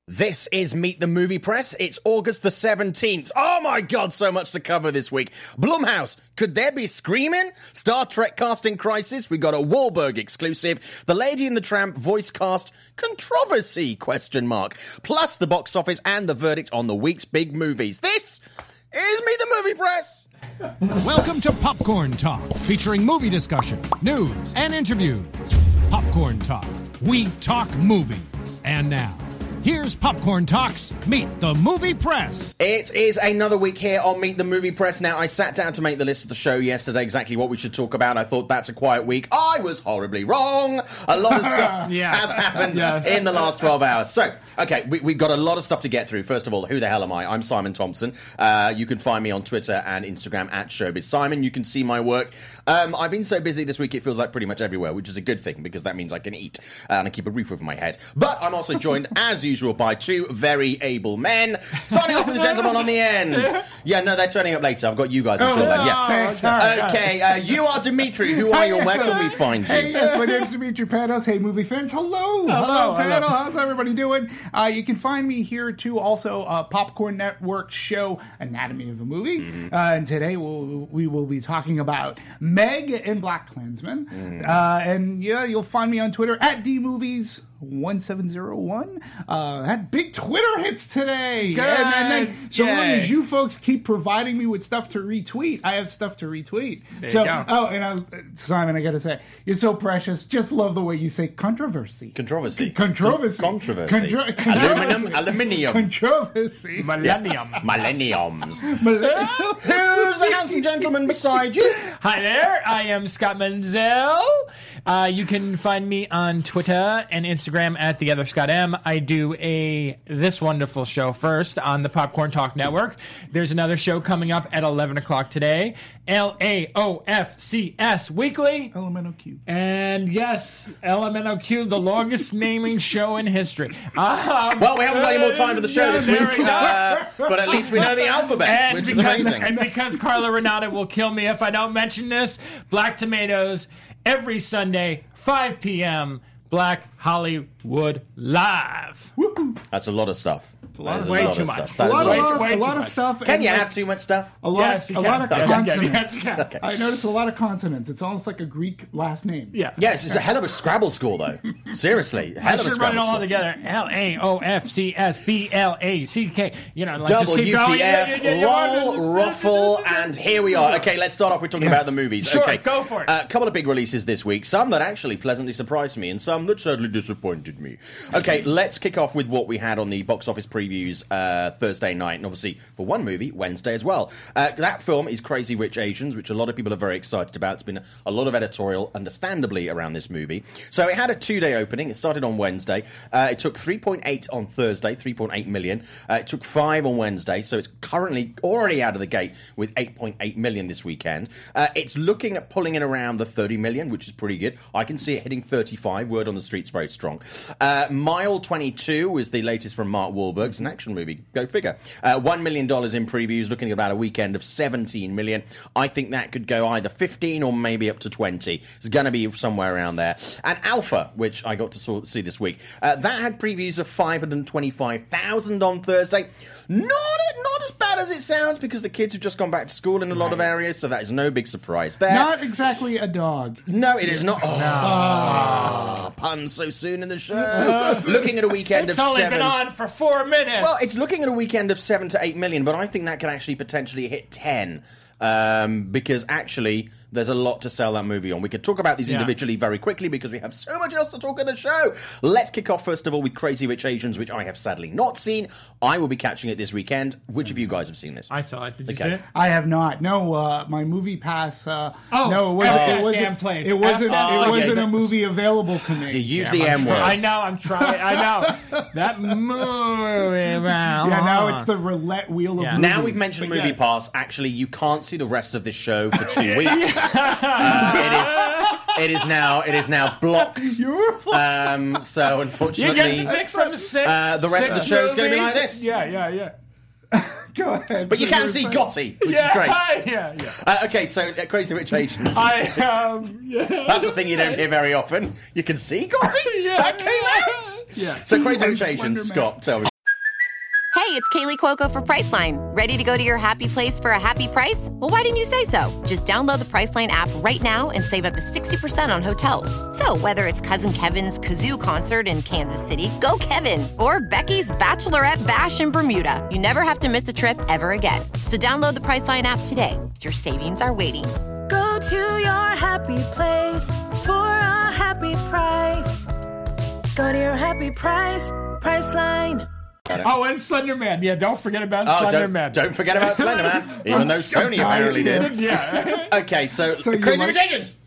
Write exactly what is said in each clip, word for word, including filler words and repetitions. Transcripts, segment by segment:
This is Meet the Movie Press. It's August the seventeenth. Oh my god, so much to cover this week. Blumhouse, could there be screaming? Star Trek casting crisis. We got a Wahlberg exclusive. The Lady and the Tramp voice cast controversy, question mark. Plus the box office and the verdict on the week's big movies. This is Meet the Movie Press. Welcome to Popcorn Talk, featuring movie discussion, news, and interviews. Popcorn Talk. We talk movies. And now, here's Popcorn Talks Meet the Movie Press. It is another week here on Meet the Movie Press. Now, I sat down to make the list of the show yesterday, exactly what we should talk about. I thought that's a quiet week. I was horribly wrong. A lot of stuff yes. has happened yes. in the last twelve hours. So, okay, we, we've got a lot of stuff to get through. First of all, who the hell am I? I'm Simon Thompson. Uh, you can find me on Twitter and Instagram at Showbiz Simon. You can see my work. Um, I've been so busy this week, it feels like pretty much everywhere, which is a good thing, because that means I can eat uh, and I keep a roof over my head. But I'm also joined, as usual, by two very able men. Starting off with the gentleman on the end. Yeah, no, they're turning up later. I've got you guys until oh, then. Yeah. sorry. Okay, uh, you are Dimitri. Who are you and where can we find you? Hey, yes, my name's Dimitri Panos. Hey, movie fans. Hello. Hello, Hello, panel. hello. How's everybody doing? Uh, you can find me here, too, also, uh, Popcorn Network show, Anatomy of a Movie. Mm-hmm. Uh, and today we'll, we will be talking about Meg and Black Klansman. Mm. Uh, and, yeah, you'll find me on Twitter, at D Movies one seven zero one. Uh, had big Twitter hits today. Good. And, and then, so Yay. long as you folks keep providing me with stuff to retweet, I have stuff to retweet. There so, you go. oh, and I, Simon, I gotta say, you're so precious. Just love the way you say controversy. Controversy. Controversy. Controversy. Contro- controversy. Aluminum, aluminium. Controversy. Millennium. Millenniums. Millennium. Who's the handsome gentleman beside you? Hi there, I am Scott Menzel. Uh, you can find me on Twitter and Instagram at the other Scott M. I do a this wonderful show first on the Popcorn Talk Network. There's another show coming up at eleven o'clock today, L A O F C S Weekly. Elemental Q. And yes, L M N O Q, the longest naming show in history. Um, Well, we haven't got any more time for the show yeah, this there week, we go. uh, but at least we know the alphabet, And which is because, amazing. and because Carla Renata will kill me if I don't mention this, Black Tomatoes, every Sunday, five p.m., Black Hollywood Live. That's a lot of stuff. a lot That is of- way lot too of much. stuff. A That is lot, way of, too lot, way a too lot of much. stuff. Can and you like, have too much stuff? a lot, Yes, you a can. lot of Yes, you can. consonants? Yes, you can. Okay. I noticed a lot of consonants. It's almost like a Greek last name. Yeah. Yeah, it's just a hell of a Scrabble score, though. Seriously, hell I of a should run it Scrabble all score. together. L A O F C S B L A C K. You know, like, just W keep T going. Yeah, F, yeah, yeah, yeah. lol, ruffle, and here we are. Okay, let's start off with talking about the movies. Sure, okay, go for it. A couple of big releases this week, some that actually pleasantly surprised me, and some that sadly disappointed me. Okay, let's kick off with what we had on the box office previews uh, Thursday night, and obviously for one movie, Wednesday as well. Uh, that film is Crazy Rich Asians, which a lot of people are very excited about. It's been a lot of editorial, understandably, around this movie. So it had a two-day opening. It started on Wednesday. Uh, it took three point eight on Thursday, three point eight million. Uh, it took five on Wednesday, so it's currently already out of the gate with eight point eight million this weekend. Uh, it's looking at pulling in around the thirty million, which is pretty good. I can see it hitting thirty-five. Word on the street's very strong. Uh, Mile twenty-two is the latest from Mark Wahlberg. It's an action movie. Go figure. Uh, one million dollars in previews, looking at about a weekend of seventeen million. I think that could go either fifteen or maybe up to twenty. It's going to be somewhere around there. And Alpha, which I got to saw, see this week, uh, that had previews of five hundred twenty-five thousand on Thursday. Not, not as bad as it sounds, because the kids have just gone back to school in a lot of areas, so that is no big surprise there. Not exactly a dog. No, it is not. Oh, oh, puns so soon in the show. Looking at a weekend It's of only seven. been on for four minutes. Well, it's looking at a weekend of seven to eight million, but I think that could actually potentially hit ten, um, because actually there's a lot to sell that movie on. We could talk about these Yeah. individually very quickly because we have so much else to talk in the show. Let's kick off first of all with Crazy Rich Asians, which I have sadly not seen. I will be catching it this weekend. Which of you guys have seen this? I saw it. Did you Okay. see it? I have not. No, uh, my movie pass. Uh, Oh, no, it wasn't. F that it wasn't. damn place. It wasn't. F that it wasn't fucking- a movie available to me. You use Yeah, the I'm M trying- word. I know, I'm trying. I know. That movie. Yeah, now it's the roulette wheel of Yeah. movies. Now we've mentioned But Movie yes. Pass. Actually, you can't see the rest of this show for two weeks. Uh, it is. It is now. It is now blocked. Um, so You unfortunately, get to pick from six. Uh, the rest of the six show's gonna be like movies. this. Yeah, yeah, yeah. Go ahead. but you So can you're see saying- Gotti, which yeah, is great. Yeah, yeah. Uh, okay, so uh, Crazy Rich Asians. I um. Yeah. That's the thing you don't hear very often. You can see Gotti. Yeah. That came out. Yeah. So Crazy And Rich Slender Asians, Man. Scott, tell me. Hey, it's Kaylee Cuoco for Priceline. Ready to go to your happy place for a happy price? Well, why didn't you say so? Just download the Priceline app right now and save up to sixty percent on hotels. So whether it's Cousin Kevin's Kazoo Concert in Kansas City, go Kevin, or Becky's Bachelorette Bash in Bermuda, you never have to miss a trip ever again. So download the Priceline app today. Your savings are waiting. Go to your happy place for a happy price. Go to your happy price, Priceline. Oh, and Slender Man. Yeah, don't forget about Oh, Slender don't, Man. don't forget about Slender Man, even though Sony apparently did. Yeah. Okay, so, So Crazy you Rich like- Asians.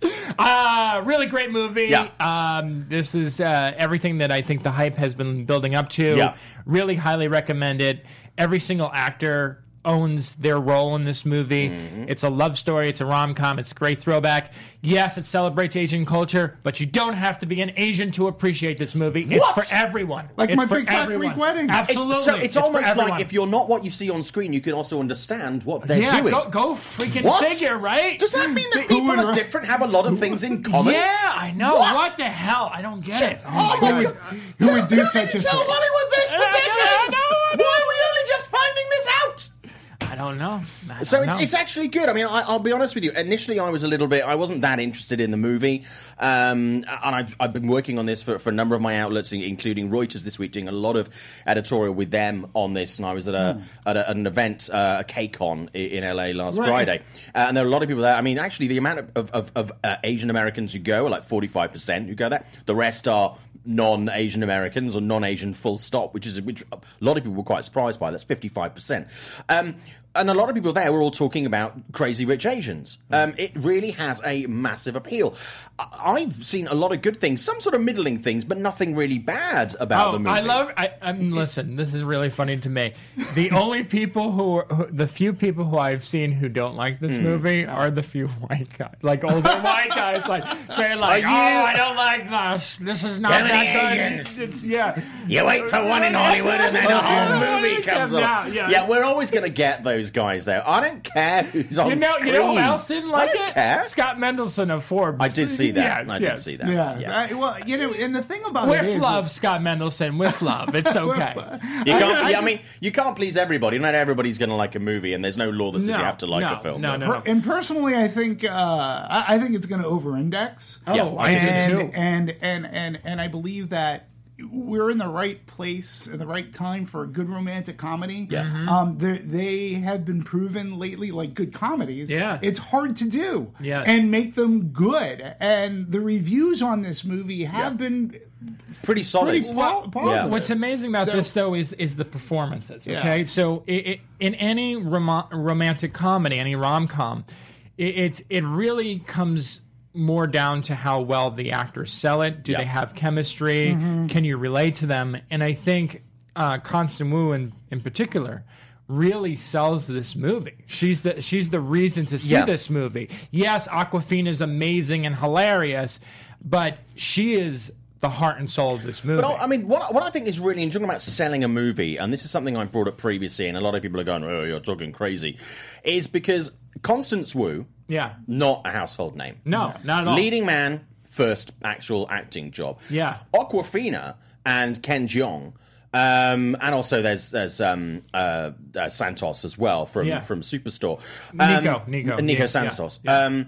Uh, really great movie. Yeah. Um, this is uh, everything that I think the hype has been building up to. Yeah. Really highly recommend it. Every single actor owns their role in this movie. Mm-hmm. It's a love story. It's a rom-com. It's a great throwback. Yes, it celebrates Asian culture, but you don't have to be an Asian to appreciate this movie. It's What? for everyone. Like it's my for Big Fat everyone. Greek Wedding. Absolutely. It's, so it's, for almost everyone. like if you're not what you see on screen, you can also understand what they're yeah, doing. go, go freaking What? figure, right? Does that mean that Who people would are ra- different, have a lot of things in common? Yeah, I know. What? What, the hell? I don't get it. Oh, my God. Who would do You such a didn't tell thing? Hollywood this for I know, I decades. know, I know. Why are we only just finding this out? I don't know. I So don't it's, know. it's actually good. I mean, I, I'll be honest with you. Initially, I was a little bit. I wasn't that interested in the movie, um, and I've, I've been working on this for, for a number of my outlets, including Reuters this week, doing a lot of editorial with them on this. And I was at a Hmm. at, a, at an event, uh, a KCON i- in L A last Right. Friday, uh, and there were a lot of people there. I mean, actually, the amount of of, of, of uh, Asian Americans who go are like forty-five percent who go there. The rest are non-Asian Americans or non-Asian full stop, which is which a lot of people were quite surprised by. That's fifty-five percent. Um, and a lot of people there were all talking about Crazy Rich Asians. Um, it really has a massive appeal. I- I've seen a lot of good things, some sort of middling things, but nothing really bad about Oh, the movie. I love. I, I mean, listen. This is really funny to me. The only people who, are, who, the few people who I've seen who don't like this Hmm. movie are the few white guys, like older white guys, like saying like, Are "Oh, you- I don't like this. This is not Too many that good." Asians. It's- yeah, You wait for one in Hollywood and then the whole movie comes Yeah, up. yeah. Yeah, we're always going to get those guys there. I don't care who's on You know, screen. you know who else didn't like I don't it? care. Scott Mendelson of Forbes. I did see that. Yes, I did yes. see that. Yeah. Yeah. I- well, you know, and the thing about it With is, love, is- Scott Mendelson. With love, it's okay. You can't. yeah, I mean, you can't please everybody. Not everybody's going to like a movie, and there's no law that says No, you have to like no, a film. no, But- no, no. and personally, I think uh, I, I think it's going to over-index. Oh, Yeah, I and, do too. and and and and I believe that we're in the right place at the right time for a good romantic comedy. Yeah. Mm-hmm. Um, they they have been proven lately, like good comedies. Yeah. It's hard to do. Yes. And make them good. And the reviews on this movie have Yeah. been Pretty solid. pretty po- positive. Yeah. What's amazing about So- this, though, is is the performances. Yeah. Okay, so it, it, in any rom- romantic comedy, any rom com, it, it it really comes more down to how well the actors sell it. Do Yeah. they have chemistry? Can you relate to them? And I think uh, Constance Wu, in in particular, really sells this movie. She's the she's the reason to see Yeah. this movie. Yes, Awkwafina is amazing and hilarious, but she is the heart and soul of this movie. But I I mean, what, what I think is really interesting about selling a movie, and this is something I brought up previously, and a lot of people are going, "Oh, you're talking crazy," is because Constance Wu, yeah. not a household name, No, not at all. leading man, first actual acting job. Yeah. Awkwafina and Ken Jeong. Um, and also there's there's um, uh, uh, Santos as well from Yeah. from Superstore. Um, Nico, Nico, Nico yeah, Santos. yeah, yeah. Um,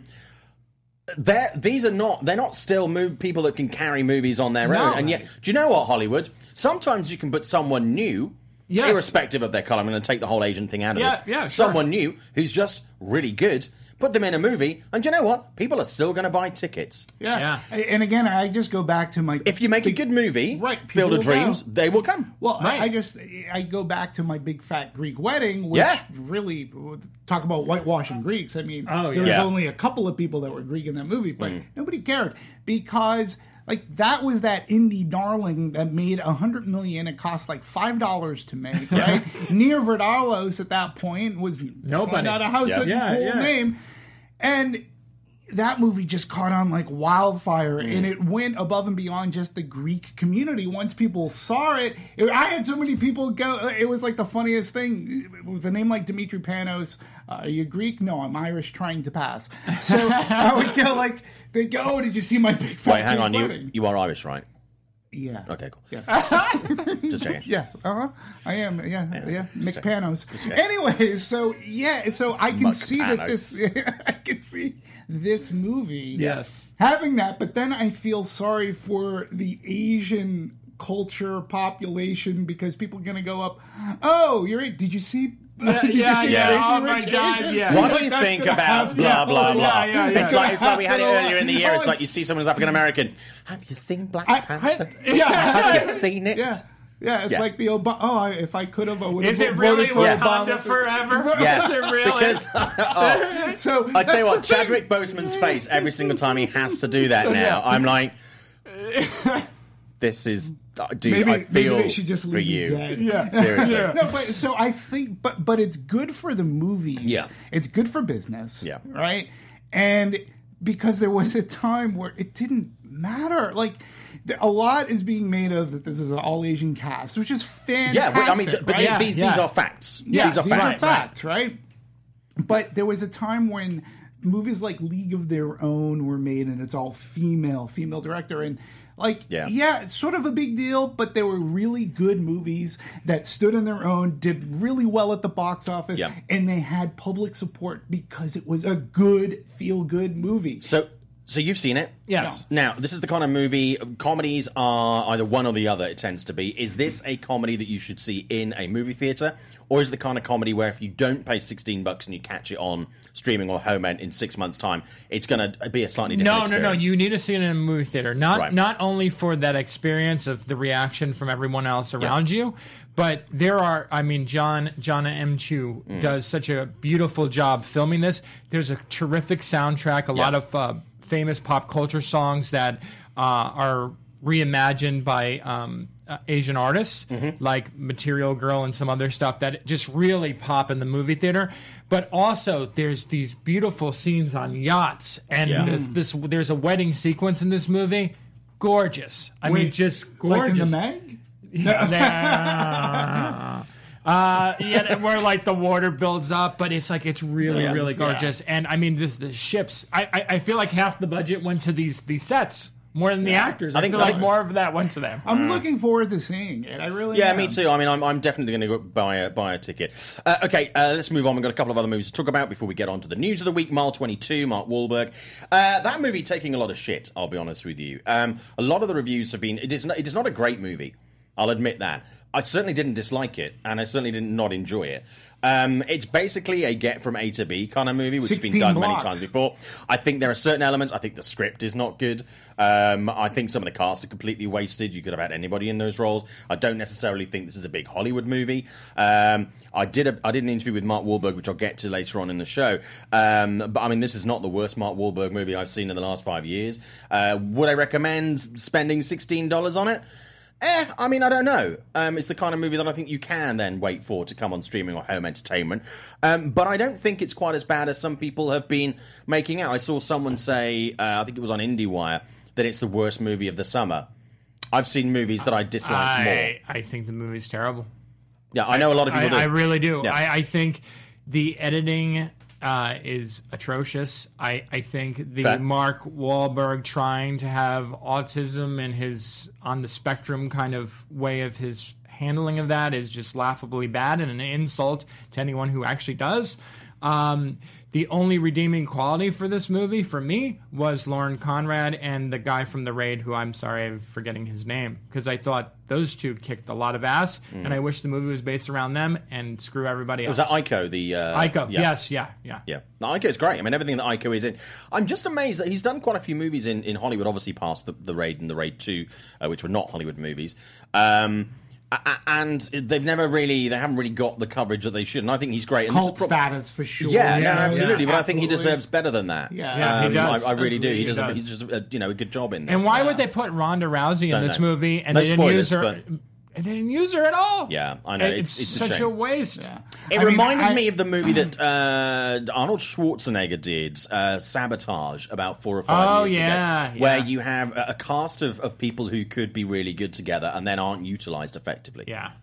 they're, these are not they're not still mov- people that can carry movies on their No, own. And yet, right. do you know what, Hollywood? Sometimes you can put someone new, Yes. irrespective of their color. I'm going to take the whole Asian thing out of Yeah, this. yeah, sure. Someone new who's just really good. Put them in a movie, and do you know what? People are still going to buy tickets. Yeah. And again, I just go back to my. If you make a good movie, Right, Field of people will Dreams, go. they will come. Well, Right. I, I just I go back to my big fat Greek wedding, which Yeah. really talk about whitewashing Greeks. I mean, Oh, there yeah. was Yeah. only a couple of people that were Greek in that movie, but Mm. nobody cared because like that was that indie darling that made a hundred million. It cost like five dollars to make. Right, Nia Vardalos at that point was Nobody. not a house Yeah. yeah, Yeah, yeah. name, and. That movie just caught on like wildfire, and it went above and beyond just the Greek community. Once people saw it, it I had so many people go. It was like the funniest thing. With a name like Dimitri Panos, uh, are you Greek? No, I'm Irish, trying to pass. So I would go like, they go, oh, did you see my big fat Wait, hang Greek on. You, wedding?" you are Irish, right? Yeah. Okay, cool. Yeah. Just checking. Yes. Uh huh. I am. Yeah. Yeah. yeah. Mick check. Panos. Just check. Anyways, so yeah, so I can Muck see that this. Panos. I can see this movie. Yes. Having that, but then I feel sorry for the Asian culture population because people are going to go up. Oh, you're right. Did you see? Yeah, did you yeah, see yeah. Crazy Oh my Rich God, Asians? yeah. What do Like, you that's think gonna about happen. blah, blah, blah? Yeah, yeah, yeah. It's like, it's like we had it Happen a earlier in the lot. year. It's Oh, like you see someone who's African American. Have you seen Black I- Panther? Yeah. Have you seen it? Yeah. Yeah, it's Yeah. like the Obama. Oh, I, if I could have, I would have Is it voted really for Wakanda Obama. forever? Yeah, Is it really? because oh, So I tell you what, that's the thing. Chadwick Boseman's face every single time he has to do that now. Yeah. I'm like, this is, uh, dude. Maybe, I feel maybe they should just for leave you. you dead. Yeah. Seriously. Yeah. No, but so I think, but but it's good for the movies. Yeah. It's good for business. Yeah. Right. And because there was a time where it didn't matter, like. A lot is being made of that this is an all Asian cast, which is fantastic. Yeah, but, I mean, th- but right? these, Yeah. these are facts. Yeah, these are facts. facts, right? But there was a time when movies like League of Their Own were made, and it's all female, female director, and like, Yeah. yeah, it's sort of a big deal. But they were really good movies that stood on their own, did really well at the box office, Yeah. and they had public support because it was a good, feel-good movie. So, so you've seen it? Yes. Now, this is the kind of movie, comedies are either one or the other, it tends to be. Is this a comedy that you should see in a movie theatre? Or is it the kind of comedy where if you don't pay sixteen bucks and you catch it on streaming or home end in six months' time, it's going to be a slightly different No, experience? no, no. You need to see it in a movie theater. Not Right. not only for that experience of the reaction from everyone else around you, but there are. I mean, John John M. Chu Mm. does such a beautiful job filming this. There's a terrific soundtrack. A lot of uh, famous pop culture songs that uh, are reimagined by um, uh, Asian artists Mm-hmm. like Material Girl and some other stuff that just really pop in the movie theater. But also, there's these beautiful scenes on yachts, and Yeah. this, this there's a wedding sequence in this movie. Gorgeous. I mean, Wait, just Like in gorgeous. the Meg? Nah. Uh, yeah, where like the water builds up, but it's like it's really, Yeah. really gorgeous. And I mean, this the ships. I, I I feel like half the budget went to these these sets more than the actors. I, I think feel like that- more of that went to them. I'm looking forward to seeing it. I really Yeah, am. me too. I mean, I'm, I'm definitely going to go buy a, buy a ticket. Uh, okay, uh, let's move on. We've got a couple of other movies to talk about before we get on to the news of the week. Mile twenty-two, Mark Wahlberg. Uh, that movie taking a lot of shit, I'll be honest with you. Um, a lot of the reviews have been... It is, not, it is not a great movie. I'll admit that. I certainly didn't dislike it, and I certainly did not enjoy it. Um, it's basically a get from A to B kind of movie, which has been sixteen done blocks. many times before. I think there are certain elements. I think the script is not good. Um, I think some of the cast are completely wasted. You could have had anybody in those roles. I don't necessarily think this is a big Hollywood movie. Um, I did a, I did an interview with Mark Wahlberg, which I'll get to later on in the show. Um, but I mean, this is not the worst Mark Wahlberg movie I've seen in the last five years. Uh, would I recommend spending sixteen dollars on it? Eh, I mean, I don't know. Um, it's the kind of movie that I think you can then wait for to come on streaming or home entertainment. Um, but I don't think it's quite as bad as some people have been making out. I saw someone say, uh, I think it was on IndieWire, that it's the worst movie of the summer. I've seen movies that I disliked more. I, I think the movie's terrible. Yeah, I know a lot of people I, do. I really do. Yeah. I, I think the editing uh, is atrocious. I, I think the Fair. Mark Wahlberg trying to have autism and his on the spectrum kind of way of his handling of that is just laughably bad and an insult to anyone who actually does. Um, the only redeeming quality for this movie, for me, was Lauren Conrad and the guy from The Raid, who I'm sorry I'm forgetting his name, because I thought those two kicked a lot of ass, and I wish the movie was based around them and screw everybody else. Was that Ico? The uh, Ico, yeah. yes, yeah, yeah. Yeah, no, Ico's great. I mean, everything that Ico is in. I'm just amazed that he's done quite a few movies in, in Hollywood, obviously past the, the Raid and the Raid two, uh, which were not Hollywood movies. Um, a- a- and they've never really, they haven't really got the coverage that they should. And I think he's great. And this is Cult prob- status for sure. Yeah, no, Yeah, absolutely. yeah, but I think he absolutely. deserves better than that. Yeah. Yeah, he Um, does. I, I really do. He, He does. A, does. he's just a, you know a good job in this. And why would they put Ronda Rousey in Don't this know. movie and No they didn't use spoilers, her? but- And they didn't use her at all. Yeah, I know. And It's- It's, it's a such shame. a waste. It I mean, reminded I- me of the movie that uh, Arnold Schwarzenegger did, uh, Sabotage, about four or five Oh, years yeah, ago, where yeah. you have a, a cast of, of people who could be really good together and then aren't utilised effectively. Yeah.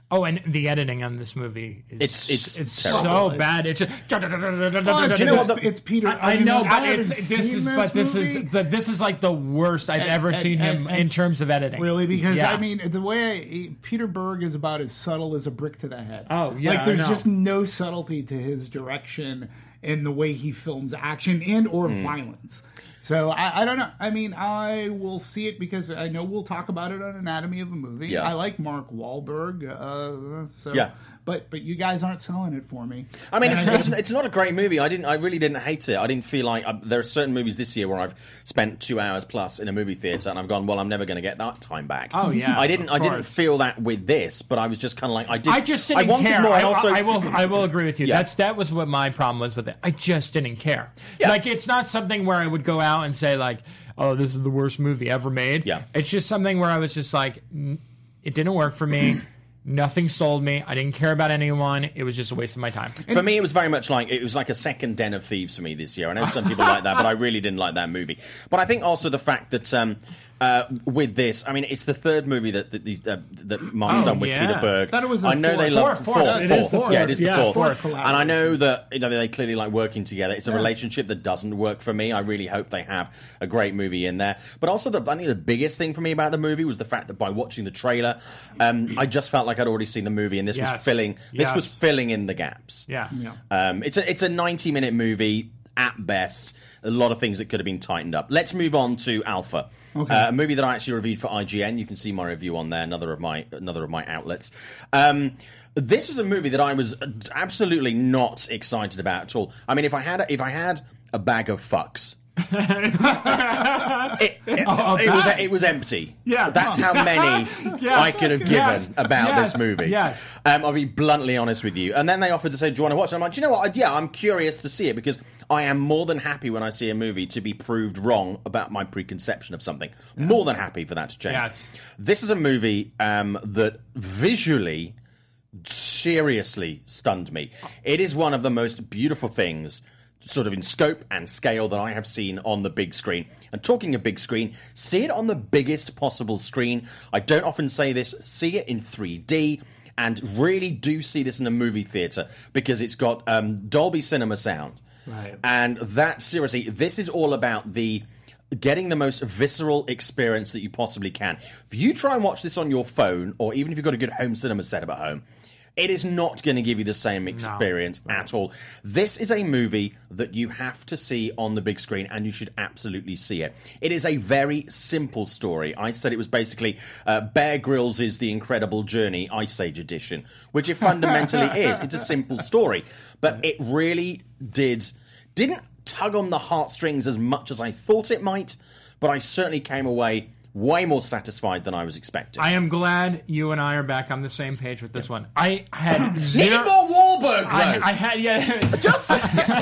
Oh, and the editing on this movie is It's- it's it's terrible. so bad. It's just, Well, it's, you know it's, what the- it's Peter. I, I mean, know, like, but haven't it's this seen is but this movie. is but this is like the worst I've And- ever and- seen and- him and- in terms of editing. Really, because Yeah. I mean, the way I, Peter Berg is about as subtle as a brick to the head. Oh, yeah, like there's I know. just no subtlety to his direction in the way he films action and or Hmm. violence. So I, I don't know. I mean, I will see it because I know we'll talk about it on Anatomy of a Movie. Yeah. I like Mark Wahlberg. Uh, so Yeah. But but you guys aren't selling it for me. I mean, it's, And I- it's it's not a great movie. I didn't. I really didn't hate it. I didn't feel like uh, there are certain movies this year where I've spent two hours plus in a movie theater and I've gone, well, I'm never going to get that time back. Oh, yeah, I didn't. of I didn't course. feel that with this, but I was just kind of like, I did. I just didn't I wanted care. more. I I, also. I will. I will agree with you. Yeah. That's that was what my problem was with it. I just didn't care. Yeah. Like it's not something where I would go out and say like, "Oh, this is the worst movie ever made." Yeah. It's just something where I was just like, "N- it didn't work for me. Nothing sold me. I didn't care about anyone. It was just a waste of my time. For me, it was very much like it was like a second Den of Thieves for me this year. I know some people like that, but I really didn't like that movie. But I think also the fact that um, uh, with this, I mean, it's the third movie that that, these, uh, that Mark's Oh, done with yeah. Peter Berg. Thought it was the I know they fourth. love Fourth, fourth. It is the fourth. Yeah, it is the Yeah, fourth. fourth collaboration. And I know that you know they clearly like working together. It's a relationship that doesn't work for me. I really hope they have a great movie in there. But also, the, I think the biggest thing for me about the movie was the fact that by watching the trailer, um, I just felt like I'd already seen the movie, and this Yes. was filling. This Yes. was filling in the gaps. Yeah. Yeah. Um, it's a it's a ninety minute movie at best. A lot of things that could have been tightened up. Let's move on to Alpha, Okay. uh, a movie that I actually reviewed for I G N. You can see my review on there. Another of my another of my outlets. Um, this was a movie that I was absolutely not excited about at all. I mean, if I had if I had a bag of fucks. it, it, Oh, it was bag. it was empty. Yeah. That's how many Yes. I could have given Yes. about Yes. this movie. Yes. Um, I'll be bluntly honest with you. And then they offered to say, do you want to watch it? I'm like, do you know what? Yeah, I'm curious to see it because I am more than happy when I see a movie to be proved wrong about my preconception of something. More than happy for that to change. Yes. This is a movie um, that visually seriously stunned me. It is one of the most beautiful things sort of in scope and scale that I have seen on the big screen. And talking of big screen, see it on the biggest possible screen. I don't often say this, see it in three D, and really do see this in a movie theatre because it's got um, Dolby Cinema sound. Right. And that, seriously, this is all about the getting the most visceral experience that you possibly can. If you try and watch this on your phone, or even if you've got a good home cinema setup at home, it is not going to give you the same experience at all. This is a movie that you have to see on the big screen, and you should absolutely see it. It is a very simple story. I said it was basically uh, Bear Grylls is The Incredible Journey, Ice Age edition, which it fundamentally is. It's a simple story, but it really did didn't tug on the heartstrings as much as I thought it might, but I certainly came away way more satisfied than I was expecting. I am glad you and I are back on the same page with this one. I had Need zero. more Wahlberg, though. I, I had yeah. Just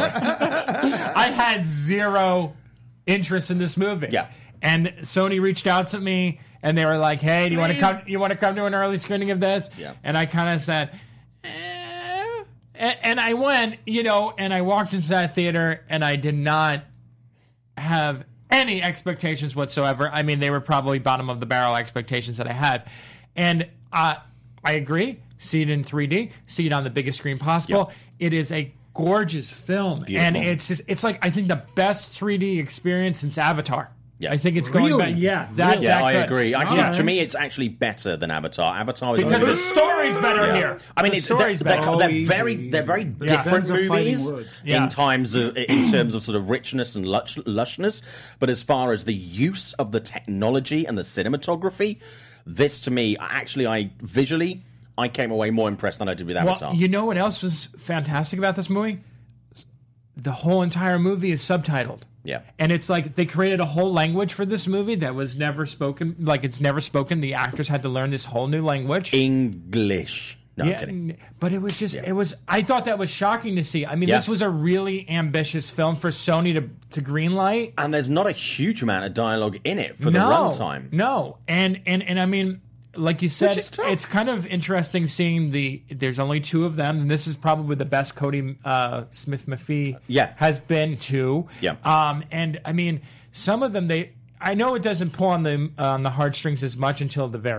I had zero interest in this movie. Yeah. And Sony reached out to me and they were like, "Hey, do you want to Please. come? You want to come to an early screening of this?" Yeah. And I kind of said, eh. and, and I went, you know, and I walked into that theater and I did not have any expectations whatsoever. I mean, they were probably bottom of the barrel expectations that I had. And uh, I agree. See it in three D. See it on the biggest screen possible. Yep. It is a gorgeous film. Beautiful. And it's just, it's like, I think the best three D experience since Avatar. Yeah. I think it's going Really? back. Yeah, that, yeah, that I good. agree. Actually, Yeah. to me, it's actually better than Avatar. Avatar is Because the story's better Yeah. here. I mean, the it's they're, story's they're, better. they're Oh, very easy, they're very easy. different Depends on fighting movies words. Yeah. in times of in terms of sort of richness and lush, lushness. But as far as the use of the technology and the cinematography, this to me actually, I visually, I came away more impressed than I did with Avatar. Well, you know what else was fantastic about this movie? The whole entire movie is subtitled. Yeah. And it's like they created a whole language for this movie that was never spoken. Like it's never spoken. The actors had to learn this whole new language. English. No, I'm yeah, kidding. n- but it was just, it was, I thought that was shocking to see. I mean, Yeah. this was a really ambitious film for Sony to, to greenlight. And there's not a huge amount of dialogue in it for the no, runtime. No. And, and, and I mean, like you said, Which is tough. it's kind of interesting seeing the, there's only two of them, and this is probably the best Cody uh, Smith-McPhee Yeah. has been to. Yeah. Um, and I mean, some of them, they, I know it doesn't pull on the, on the heartstrings as much until the very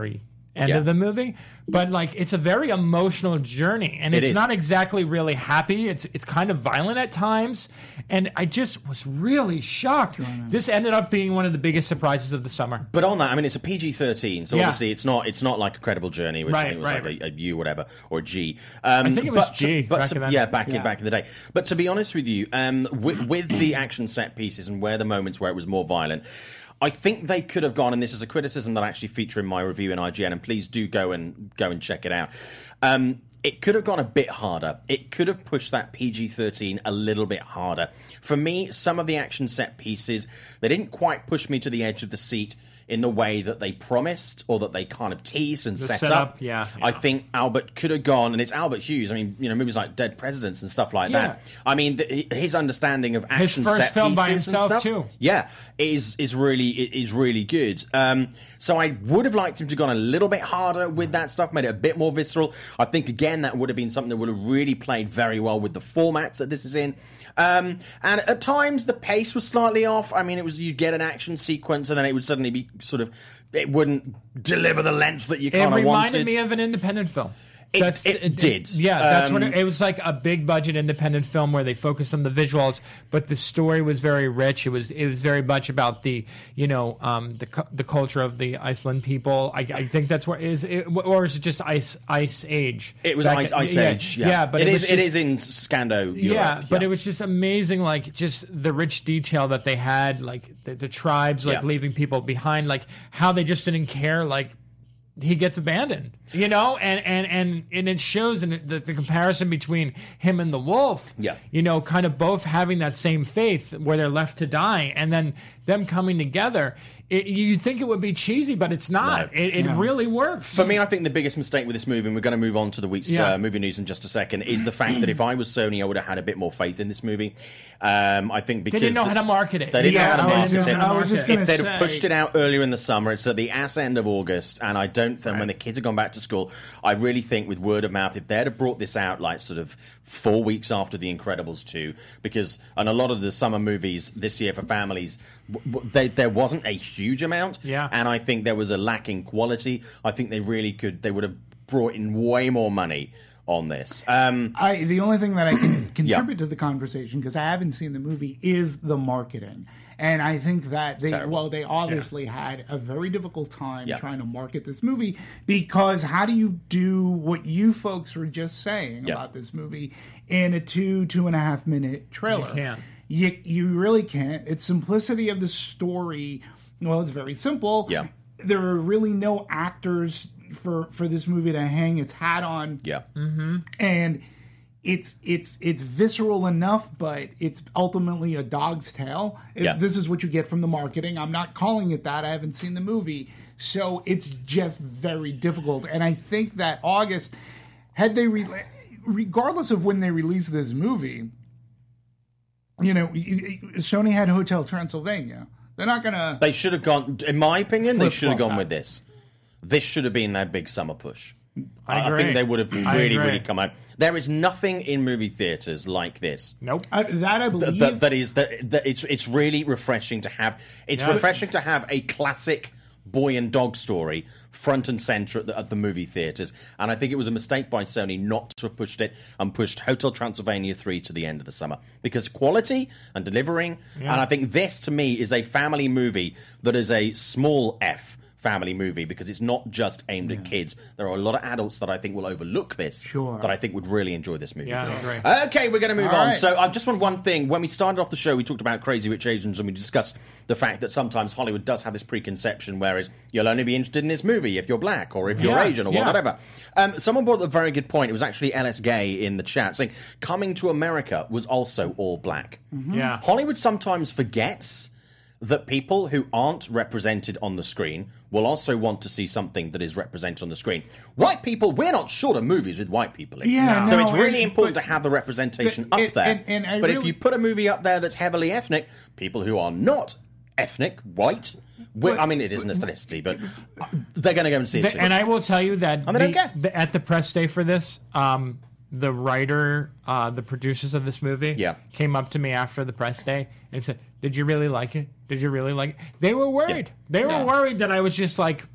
end Yeah. of the movie, but like it's a very emotional journey, and It it's is. not exactly really happy. It's it's kind of violent at times, and I just was really shocked. This ended up being one of the biggest surprises of the summer. But on that, I mean, it's a P G thirteen, so Yeah. obviously it's not it's not like a Credible Journey, which I Right, think was right, like a, a U, whatever, or a G. Um, I think it was but G To, but back to- in then. yeah, back Yeah. in back in the day. But to be honest with you, um, with, with the action set pieces and where the moments where it was more violent, I think they could have gone, and this is a criticism that I actually feature in my review in I G N, and please do go and go and check it out. Um, it could have gone a bit harder. It could have pushed that P G thirteen a little bit harder. For me, some of the action set pieces, they didn't quite push me to the edge of the seat in the way that they promised or that they kind of teased and set, setup, up. yeah, I yeah. think Albert could have gone, and it's Albert Hughes. I mean, you know, movies like Dead Presidents and stuff like Yeah. that. I mean, the, his understanding of action first set film pieces by himself, and stuff, too. yeah, is is really is really good. Um, so I would have liked him to have gone a little bit harder with that stuff, made it a bit more visceral. I think again that would have been something that would have really played very well with the formats that this is in. Um, and at times the pace was slightly off. I mean, it was you get an action sequence and then it would suddenly be sort of it wouldn't deliver the length that you It kind of wanted. reminded me of an independent film. It- it did. Yeah, that's what Um, it, it was like a big budget independent film where they focused on the visuals, but the story was very rich. It was it was very much about the you know um, the cu- the culture of the Iceland people. I, I think that's where is it, or is it just ice ice age? It was Back- Ice, Ice yeah, Age. Yeah, yeah, but it, it, is. was it just- is in Scando. Europe. Yeah, but it was just amazing, like just the rich detail that they had, like the, the tribes, like Yeah. leaving people behind, like how they just didn't care, like he gets abandoned, you know, and and and, and it shows in the, the comparison between him and the wolf, Yeah. you know, kind of both having that same faith where they're left to die, and then them coming together. It, you think it would be cheesy, but it's not. No. It, it really works. For me, I think the biggest mistake with this movie, and we're going to move on to the week's Yeah. uh, movie news in just a second, is the fact that if I was Sony, I would have had a bit more faith in this movie. Um, I think they because didn't know the- how to market it. They didn't Yeah, know how to I was market just- it. I was just gonna if they'd say- have pushed it out earlier in the summer, it's at the ass end of August, and I don't think when the kids have gone back to school, I really think with word of mouth, if they'd have brought this out like sort of four weeks after The Incredibles two, because and a lot of the summer movies this year for families, w- w- they, there wasn't a huge amount, Yeah. and I think there was a lack in quality. I think they really could, they would have brought in way more money on this. Um, I the only thing that I can contribute to the conversation, because I haven't seen the movie, is the marketing. And I think that they terrible. well they obviously had a very difficult time Yeah. trying to market this movie, because how do you do what you folks were just saying Yeah. about this movie in a two two and a half minute trailer? You can't. You you really can't. It's simplicity of the story. Well, it's very simple. Yeah. There are really no actors for for this movie to hang its hat on, yeah. and it's it's it's visceral enough, but it's ultimately a dog's tail. It- Yeah. This is what you get from the marketing. I'm not calling it that. I haven't seen the movie, so it's just very difficult. And I think that August, had they, re- regardless of when they release this movie, you know, Sony had Hotel Transylvania. They're not gonna. They should have gone, in my opinion, they Flip-flop should have gone that. with this. This should have been their big summer push. I I agree. think they would have I really, agree. really come out. There is nothing in movie theaters like this. Nope. I, that I believe. That, that is that, that it's it's really refreshing to have. It's Yeah. refreshing to have a classic boy and dog story front and center at the, at the movie theaters. And I think it was a mistake by Sony not to have pushed it and pushed Hotel Transylvania three to the end of the summer, because quality and delivering. Yeah. And I think this to me is a family movie that is a small F family movie, because it's not just aimed at kids. There are a lot of adults that I think will overlook this, Sure. that I think would really enjoy this movie. Yeah, I agree. Okay, we're going to move All on. right. So I just want one thing. When we started off the show, we talked about Crazy Rich Asians, and we discussed the fact that sometimes Hollywood does have this preconception, whereas you'll only be interested in this movie if you're black or if you're Yeah, Asian or yeah. whatever. Um, someone brought up a very good point. It was actually L S Gay in the chat saying, Coming to America was also all black. Yeah. Hollywood sometimes forgets that people who aren't represented on the screen will also want to see something that is represented on the screen. White people, we're not short of movies with white people in. Yeah, so no, it's really and- important but- to have the representation But- up and- there. and- and I but if really- you put a movie up there that's heavily ethnic, people who are not ethnic, white, we- I mean, it isn't ethnicity, but they're going to go and see it. The- too. and I will tell you that And they don't the- care. the- at the press day for this, um, the writer, uh, the producers of this movie, Yeah. came up to me after the press day and said, "Did you really like it? Did you really like it?" They were worried. Yeah. They were Yeah. worried that I was just like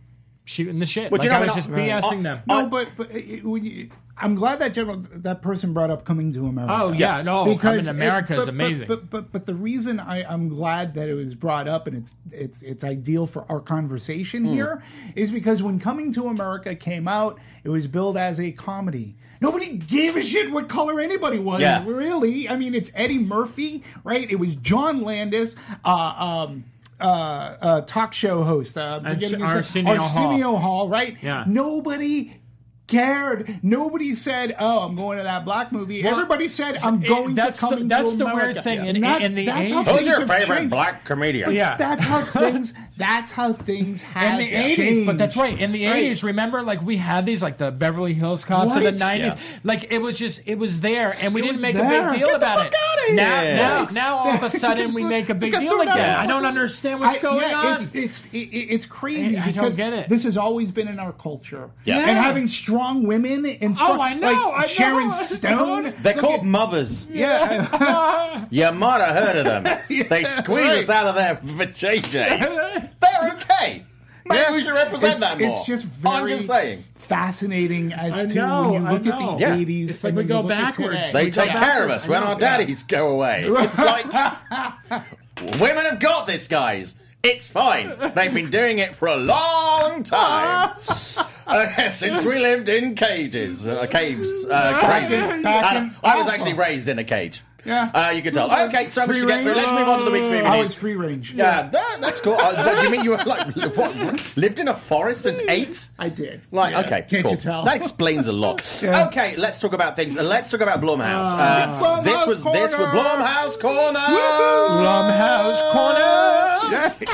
shooting the shit. Well, like do you know I was what- just right. BSing I- them. No, but, but it, when you, I'm glad that general that person brought up Coming to America. Oh, yeah, no, Coming to America it- is but- amazing. But, but but but the reason I, I'm glad that it was brought up and it's it's it's ideal for our conversation here is because when Coming to America came out, it was billed as a comedy. Nobody gave a shit what color anybody was, Yeah. really. I mean, it's Eddie Murphy, right? It was John Landis, uh, um, uh, uh, talk show host, uh, I'm Arsen- forgetting his name. Arsenio Hall. Arsenio Hall, right? Yeah. Nobody cared. Nobody said, "Oh, I'm going to that black movie." Well, Everybody said, "I'm it- going that's to the- Coming that's to the weird America." thing in- And that's- in the that's how eighties- Who's things your have favorite changed. black comedian? Yeah. That's how things. That's how things have in the eighties, changed. but that's right. In the Right. eighties, remember, like we had these, like the Beverly Hills Cops in Right. the nineties. Yeah. Like it was just, it was there, and we It didn't was make there. a big deal Get the about fuck it. outta Now, here. now, now, all of a sudden, we make a big Got deal thrown out. again. I don't understand what's I- going yeah, on. It's it's it, it's crazy I- I don't because get it. this has always been in our culture. Yeah. And having strong women and strong, Oh, I know, like I know, Sharon I know. Stone. They're Look called at- mothers. yeah. You might have heard of them. They squeeze right. us out of there for J Js. They're okay. Maybe Yeah. we should represent it's, that more. It's just very I'm just saying. fascinating as I to know, when you I look at know. the Yeah. eighties. It's like and we then go you look at backwards. today. They We go take care of backwards. us when I know, our daddies go away. It's like women have got this, guys. It's fine. They've been doing it for a long time. Uh, since we lived in cages, uh, caves, uh, crazy. back in And I was Alpha. actually raised in a cage. Yeah. uh, you can tell. Okay, so much Free to get through. range. Let's move on to the week's movie I news. was free range. Yeah, that, that's cool. Uh, but you mean you were like what, lived in a forest at eight? I did. Like, Yeah. okay, Can't cool. you tell? That explains a lot. Yeah. Okay, let's talk about things. Uh, Let's talk about Blumhouse. Uh, Uh, Blumhouse this was this was Corner. Blumhouse Corner. Blumhouse Corner.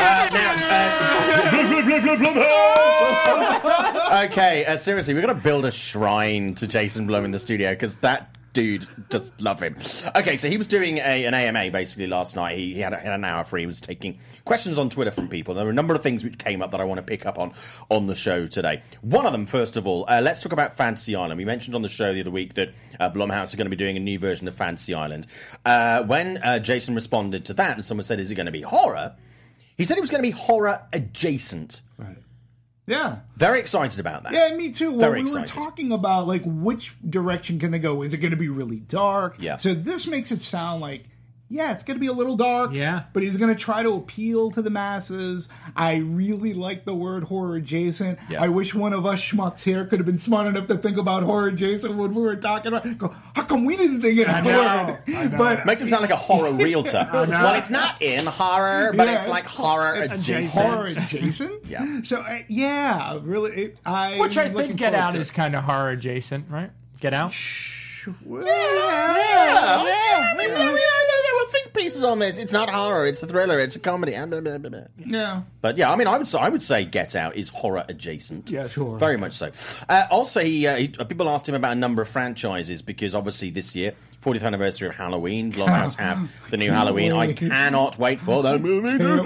Uh, now, uh, okay, uh, seriously, we're gonna build a shrine to Jason Blum in the studio because that dude, just love him. Okay, so he was doing a, an A M A basically last night. He, he had, a, had an hour free. He was taking questions on Twitter from people. There were a number of things which came up that I want to pick up on on the show today. One of them, first of all, uh, let's talk about Fantasy Island. We mentioned on the show the other week that uh, Blumhouse is going to be doing a new version of Fantasy Island. Uh, when uh, Jason responded to that and someone said, is it going to be horror? He said it was going to be horror adjacent. Yeah. Very excited about that. Yeah, me too. Well, Very we were excited. talking about like which direction can they go? Is it going to be really dark? Yeah. So this makes it sound like, yeah, it's going to be a little dark. Yeah. But he's going to try to appeal to the masses. I really like the word horror adjacent. Yeah. I wish one of us schmucks here could have been smart enough to think about horror adjacent when we were talking about. Go, how come we didn't think of that know, word? I know. But Makes him sound like a horror realtor. Well, it's not in horror, but Yeah, it's like it's horror it's adjacent. horror adjacent. Yeah. So uh, yeah, really, it, I Which I looking think Get forward Out to is it. kind of horror adjacent, right? Get Out. Yeah, yeah, yeah. I mean, I mean, I know there were think pieces on this. It's not horror. It's a thriller. It's a comedy. And blah, blah, blah, blah. Yeah. But yeah, I mean, I would say, I would say Get Out is horror adjacent. Yeah, sure. Very much so. Uh, also, he, uh, he people asked him about a number of franchises because obviously this year, fortieth anniversary of Halloween, Blumhouse have the new Halloween. I wait. cannot wait for that movie. Can't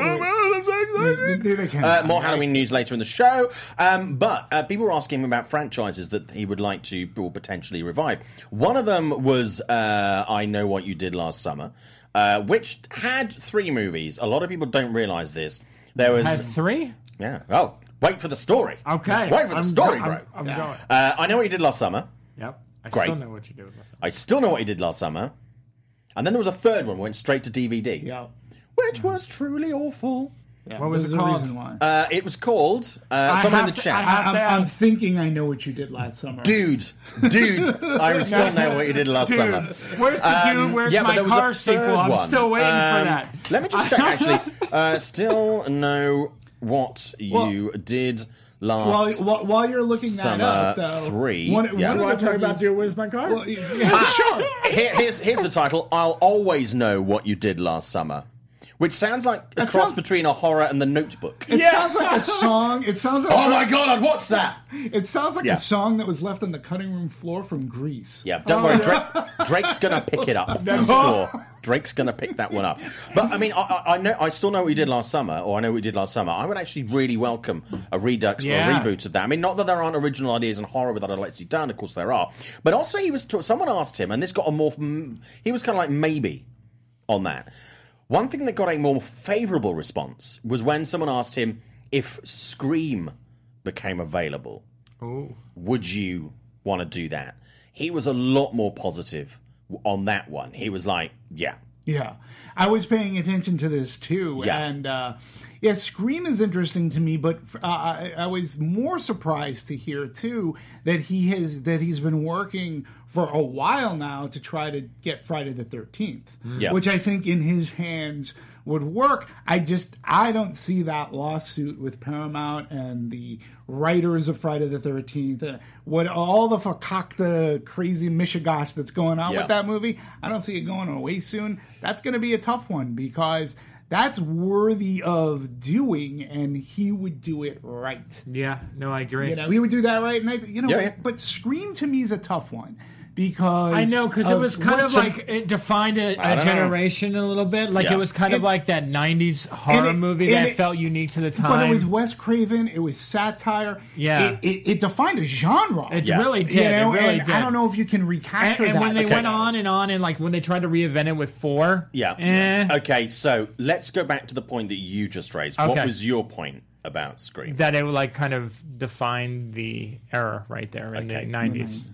wait. Uh, more Halloween news later in the show. Um, but uh, people were asking him about franchises that he would like to or potentially revive. One of them was uh, I Know What You Did Last Summer, uh, which had three movies. A lot of people don't realise this. There was... Had three? Yeah. Oh, wait for the story. Okay. Wait for the I'm story, go- bro. I'm, I'm going. Uh, I Know What You Did Last Summer. Yep. I Great. still know what you did with this. I Still Know What You Did Last Summer. And then there was a third one, went straight to D V D. Yeah. Which was truly awful. Yeah, What was there's it a called? reason why. Uh, it was called... Uh, someone in the have to- chat. I have I'm, to I'm ask- thinking I know what you did last summer. Dude, dude, I would still know what you did last Dude, summer. where's the Um, dude? Where's yeah, but my there was a car third sequel? I'm one. still waiting Um, for that. Let me just check, actually. Uh, still know what you did While, last while, while you're looking that summer up, though, three. One, Yeah. one You of the movies- Dude, where's my car? Well, yeah, sure. Here, here's, here's the title. I'll always know what you did last summer. Which sounds like a That cross sounds- between a horror and The Notebook. It Yeah. sounds like a song. It sounds like Oh my god, I'd watch that! It sounds like Yeah. a song that was left on the cutting room floor from Greece. Yeah, don't worry. Drake, Drake's gonna pick it up. I'm sure. Drake's gonna pick that one up. But I mean, I, I, I know, I still know what we did last summer, or I know what we did last summer. I would actually really welcome a redux Yeah. or a reboot of that. I mean, not that there aren't original ideas in horror without a Let's See Down. Of course, there are. But also, he was. T- someone asked him, and this got a more. mm, He was kind of like maybe on that. One thing that got a more favourable response was when someone asked him if Scream became available, Ooh. would you want to do that? He was a lot more positive on that one. He was like, yeah. Yeah, I was paying attention to this too, Yeah. and uh, yeah, Scream is interesting to me, but uh, I, I was more surprised to hear too that he has that he's been working for a while now to try to get Friday the thirteenth, Yeah. which I think in his hands would work. I just I don't see that lawsuit with Paramount and the writers of Friday the thirteenth and what all the fakakta crazy mishigash that's going on Yeah. with that movie. I don't see it going away soon. That's going to be a tough one because that's worthy of doing, and he would do it right. Yeah, no, I agree. You know, he would do that right, and I, you know, Yeah, yeah. but Scream to me is a tough one. Because I know, because it was kind of what's- like, it defined a, I a don't know. generation a little bit. Like, Yeah. it was kind of And- like that nineties horror and it- movie and that it- felt unique to the time. But it was Wes Craven. It was satire. Yeah. it, it, it defined a genre. It Yeah. really did. You know, it really and did. I don't know if you can And, recapture and that. when they Okay. went on and on, and like when they tried to reinvent it with four, Yeah. eh, Okay, so let's go back to the point that you just raised. Okay. What was your point about Scream? that it would like kind of define the era right there in Okay. the nineties,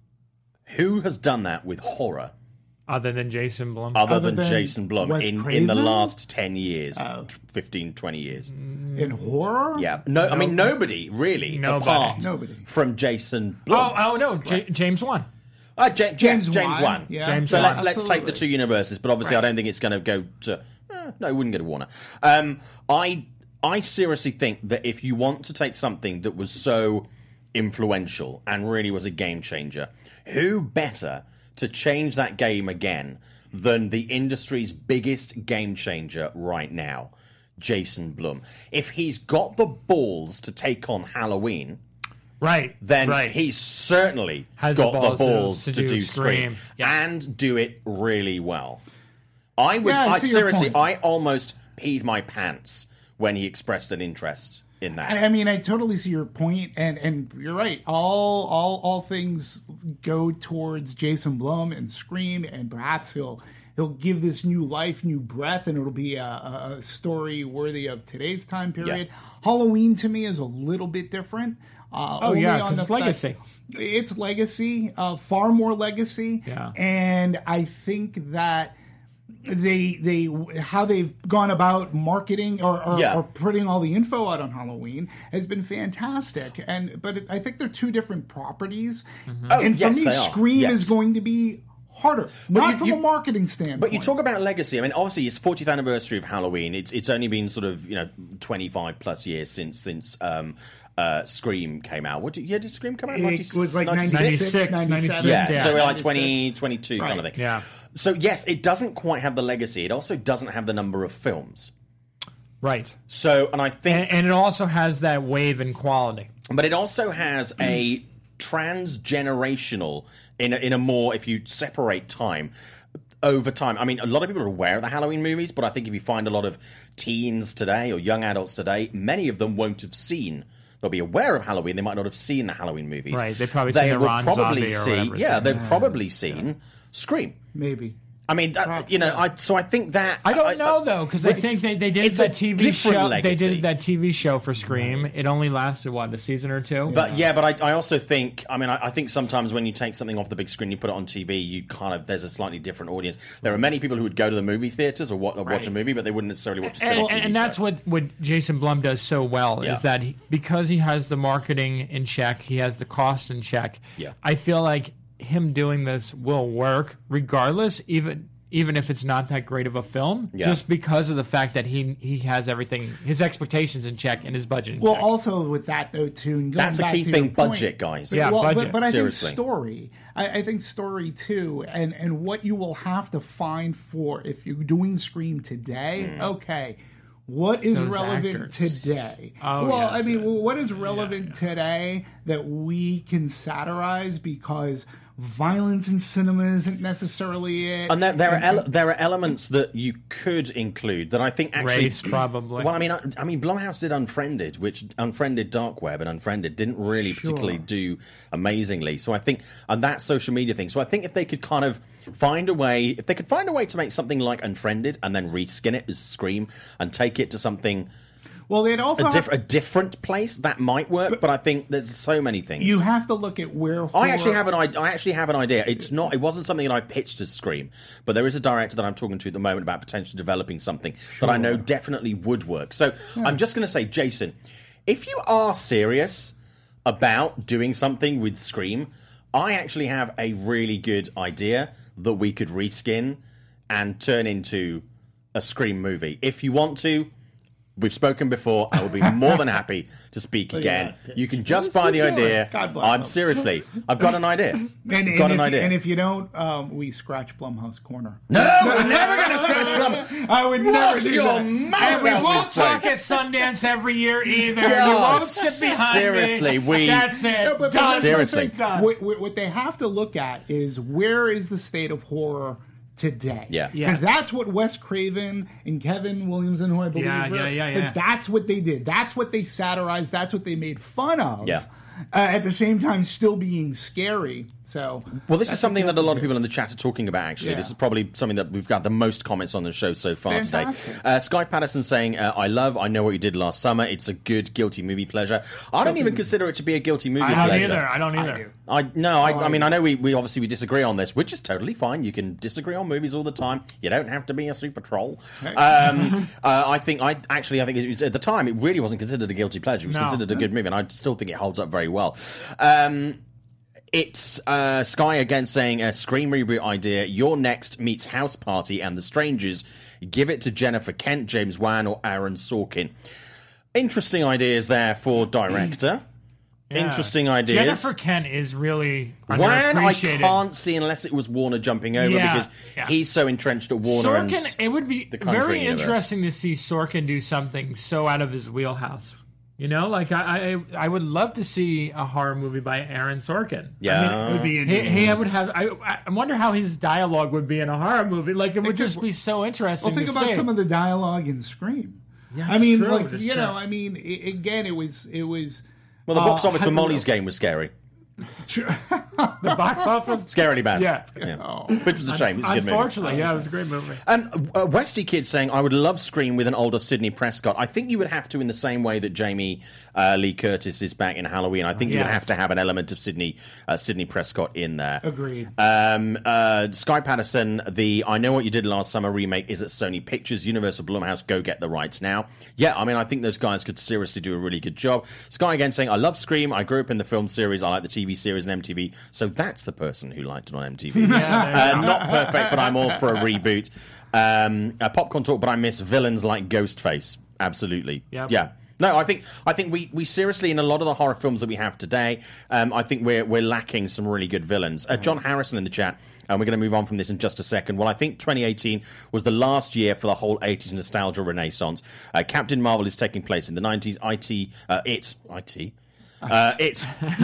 Who has done that with horror other than Jason Blum. other, Other than, than Jason Blum Wes in, in Craven? the last ten years, Oh. fifteen, twenty years? in horror. Yeah. No, I mean, nobody really, Nobody. apart Nobody. from Jason oh, Blum. oh no, J- James Wan. Uh, Ja- James James, James Wan, Wan. yeah. James so Wan. let's let's take the Absolutely. two universes, but obviously I don't think it's going to go to. Eh, no, it wouldn't go to Warner. Um, I I seriously think that if you want to take something that was so influential and really was a game changer, who better to change that game again than the industry's biggest game changer right now, Jason Blum? If he's got the balls to take on Halloween, Right. then right. he certainly Has the got the balls, balls to, to do, do Scream, Scream. Yeah. and do it really well. I would, Yeah, I I, see your seriously, point. I almost peed my pants when he expressed an interest in that. I I mean, I totally see your point, and, and you're right. All all all things go towards Jason Blum and Scream, and perhaps he'll he'll give this new life, new breath, and it'll be a, a a story worthy of today's time period. Yeah. Halloween to me is a little bit different. Uh, Oh, only yeah, on 'cause the it's legacy. fact- It's legacy, uh, far more legacy. Yeah. And I think that they they how they've gone about marketing or, or, Yeah. or putting all the info out on Halloween has been fantastic. And but it, I think they're two different properties. Oh, and for yes, me, they are. Scream Yes. is going to be harder, not you- from you- a marketing standpoint. But you talk about legacy. I mean, obviously, it's fortieth anniversary of Halloween. It's it's only been sort of you know twenty-five plus years since since um, uh, Scream came out. What did, yeah, did Scream come out? It was like ninety-six? ninety-six, ninety-six, ninety-seven. Yeah, Yeah. so we're like ninety-six. twenty, twenty-two kind of Right. thing. Yeah. So yes, it doesn't quite have the legacy. It also doesn't have the number of films. Right. So, and I think, And, and it also has that wave in quality. but it also has a transgenerational in a, in a more, if you separate time over time. I mean, a lot of people are aware of the Halloween movies, but I think if you find a lot of teens today or young adults today, many of them won't have seen. They'll be aware of Halloween. They might not have seen the Halloween movies. Right, they've probably they seen the will Ron probably Zombie or see, whatever, yeah, so- they've probably seen Scream. Maybe. I mean, that, you know, I so I think that I don't know though, because I think they, they did it's a that T V different show. legacy. They did that T V show for Scream. It only lasted what, a season or two. But yeah, but I, I also think, I mean, I, I think sometimes when you take something off the big screen, you put it on T V, you kind of, there's a slightly different audience. There are many people who would go to the movie theaters or, watch, or watch a movie, but they wouldn't necessarily watch a and, T V and, and that's show. what, what Jason Blum does so well Yeah. is that he, because he has the marketing in check, he has the cost in check. Yeah. I feel like him doing this will work regardless, even even if it's not that great of a film, Yeah. just because of the fact that he he has everything, his expectations in check and his budget in Well, check. also with that though too, and going That's a back key to thing, your point- budget, guys. Yeah, well, budget. But, but I Seriously. think story. I, I think story too, and and what you will have to find for if you're doing Scream today. Mm. Okay, what is Those relevant actors. today? Oh, well, yes, I mean, yeah. well, what is relevant today that we can satirize because violence in cinema isn't necessarily it. And there, there are ele- there are elements that you could include that I think actually Race, probably. Well, I mean, I, I mean, Blumhouse did Unfriended, which Unfriended Dark Web and Unfriended didn't really particularly do amazingly. So I think, and that social media thing. So I think if they could kind of find a way, if they could find a way to make something like Unfriended and then reskin it as Scream and take it to something. Well, they'd also a, diff- have, a different place that might work, but, but I think there's so many things. You have to look at where. I actually have an idea. I actually have an idea. It's not. It wasn't something that I pitched as Scream, but there is a director that I'm talking to at the moment about potentially developing something sure. that I know definitely would work. So yeah. I'm just going to say, Jason, if you are serious about doing something with Scream, I actually have a really good idea that we could reskin and turn into a Scream movie. If you want to. We've spoken before. I will be more than happy to speak again. Yeah. You can just buy the idea. God bless I'm them. Seriously. I've got an idea. And, I've and got an if, idea. And if you don't, um, we scratch Blumhouse Corner. No, we're never going to scratch Blumhouse. I would never do your that. Mouth and we won't say. talk at Sundance every year either. God, you won't sit behind seriously, me. we. That's it. No, but, Done. Seriously. Done. What, what they have to look at is where is the state of horror today. Yeah. Because Yes. that's what Wes Craven and Kevin Williamson, who I believe, Yeah, were, yeah, yeah, but yeah. that's what they did. That's what they satirized. That's what they made fun of. Yeah. Uh, at the same time, still being scary. So, well, this is something that a lot of people in the chat are talking about, actually. Yeah. This is probably something that we've got the most comments on the show so far Fantastic. today. Uh, Sky Patterson saying, uh, I love I Know What You Did Last Summer. It's a good guilty movie pleasure. I don't even consider it to be a guilty movie I don't pleasure. either. I don't either. I no, I, I mean, I know we, we obviously we disagree on this, which is totally fine. You can disagree on movies all the time. You don't have to be a super troll. Um, uh, I think I actually I think it was, at the time it really wasn't considered a guilty pleasure. It was No. considered a good movie, and I still think it holds up very well. Um, It's uh, Sky again saying a Scream reboot idea. Your Next meets House Party and The Strangers. Give it to Jennifer Kent, James Wan, or Aaron Sorkin. Interesting ideas there for director. Yeah. Interesting ideas. Jennifer Kent is really Wan, I underappreciated. can't see unless it was Warner jumping over Yeah, because yeah. he's so entrenched at Warner. Sorkin, and it would be the Conjuring very universe. interesting to see Sorkin do something so out of his wheelhouse. You know, like I, I, I would love to see a horror movie by Aaron Sorkin. Yeah. I mean, It would be he, he would have. I, I wonder how his dialogue would be in a horror movie. Like it would just be so interesting. Well, think to about see. some of the dialogue in Scream. Yeah, I mean, true, like that's you true. know, I mean, i again, it was, it was. Well, the box uh, office for how- Molly's Game was scary. the box office. Scarily bad. Yeah. Oh. Which was a shame. It was a good movie. Unfortunately, yeah, it was a great movie. Um, uh, Westy Kid saying, I would love Scream with an older Sidney Prescott. I think you would have to in the same way that Jamie uh, Lee Curtis is back in Halloween. I think you would Yes. have to have an element of Sidney uh, Sidney Prescott in there. Agreed. Um, uh, Sky Patterson, the I Know What You Did Last Summer remake is at Sony Pictures. Universal Blumhouse, go get the rights now. Yeah, I mean, I think those guys could seriously do a really good job. Sky again saying, I love Scream. I grew up in the film series. I like the T V series and M T V. So that's the person who liked it on M T V. Yeah, uh, not perfect, but I'm all for a reboot. Um, uh, popcorn talk, but I miss villains like Ghostface. Absolutely. Yep. Yeah. No, I think I think we, we seriously in a lot of the horror films that we have today, um, I think we're we're lacking some really good villains. Uh, John Harrison in the chat, and we're going to move on from this in just a second. Well, I think twenty eighteen was the last year for the whole eighties nostalgia renaissance. Uh, Captain Marvel is taking place in the nineties. I T, uh, it, I T. Uh, it's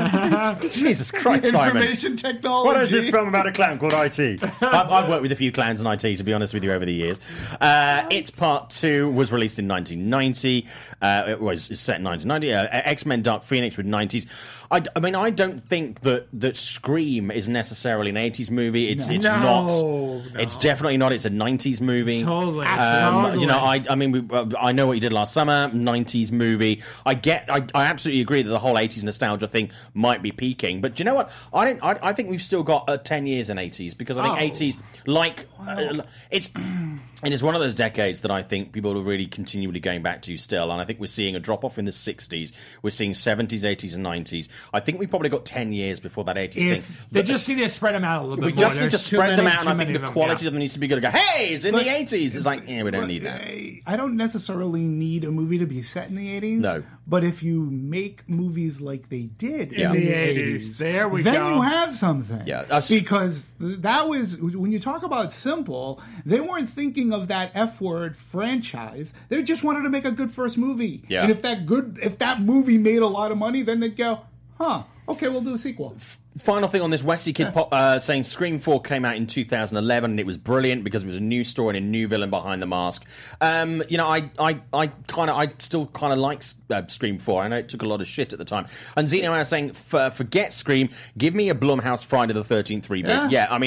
Jesus Christ, Simon. Information technology. What is this film about a clown called I T? I've, I've worked with a few clowns in I T, to be honest with you, over the years. Uh, It's Part two was released in nineteen ninety. Uh, it was set in nineteen ninety. Uh, X-Men Dark Phoenix with nineties. I, I mean, I don't think that, that Scream is necessarily an eighties movie. It's it's No, not. no. It's definitely not. It's a nineties movie. Totally. Um, Totally. You know, I I mean, we, uh, I Know What You Did Last Summer, nineties movie. I get, I, I absolutely agree that the whole eighties nostalgia thing might be peaking. But do you know what? I don't. I, I think we've still got uh, ten years in eighties because I think Oh. eighties, like, uh, it's. And it's one of those decades that I think people are really continually going back to still. And I think we're seeing a drop-off in the sixties. We're seeing seventies, eighties, and nineties. I think we probably got ten years before that eighties If thing. they But just need to spread them out a little bit we more. just need to There's too spread them many- out, too and I many think of the them, quality yeah. of them needs to be good. To go, hey, it's in But- the eighties. It's like, yeah, we don't need that. I I don't necessarily need a movie to be set in the eighties. No. But if you make movies like they did Yeah. in In the the eighties. eighties, There we then go. you have something. Yeah, that's- because that was, when you talk about simple, they weren't thinking of that F word franchise. They just wanted to make a good first movie. Yeah. And if that good, if that movie made a lot of money, then they'd go, huh, okay, we'll do a sequel. Final thing on this, Westy Kid pop, uh, saying Scream four came out in two thousand eleven and it was brilliant because it was a new story and a new villain behind the mask. Um, you know, I, I, I kind of, I still kind of like uh, Scream four. I know it took a lot of shit at the time. And Zeno was saying, for, forget Scream, give me a Blumhouse Friday the thirteenth reboot. Yeah. Yeah, I mean,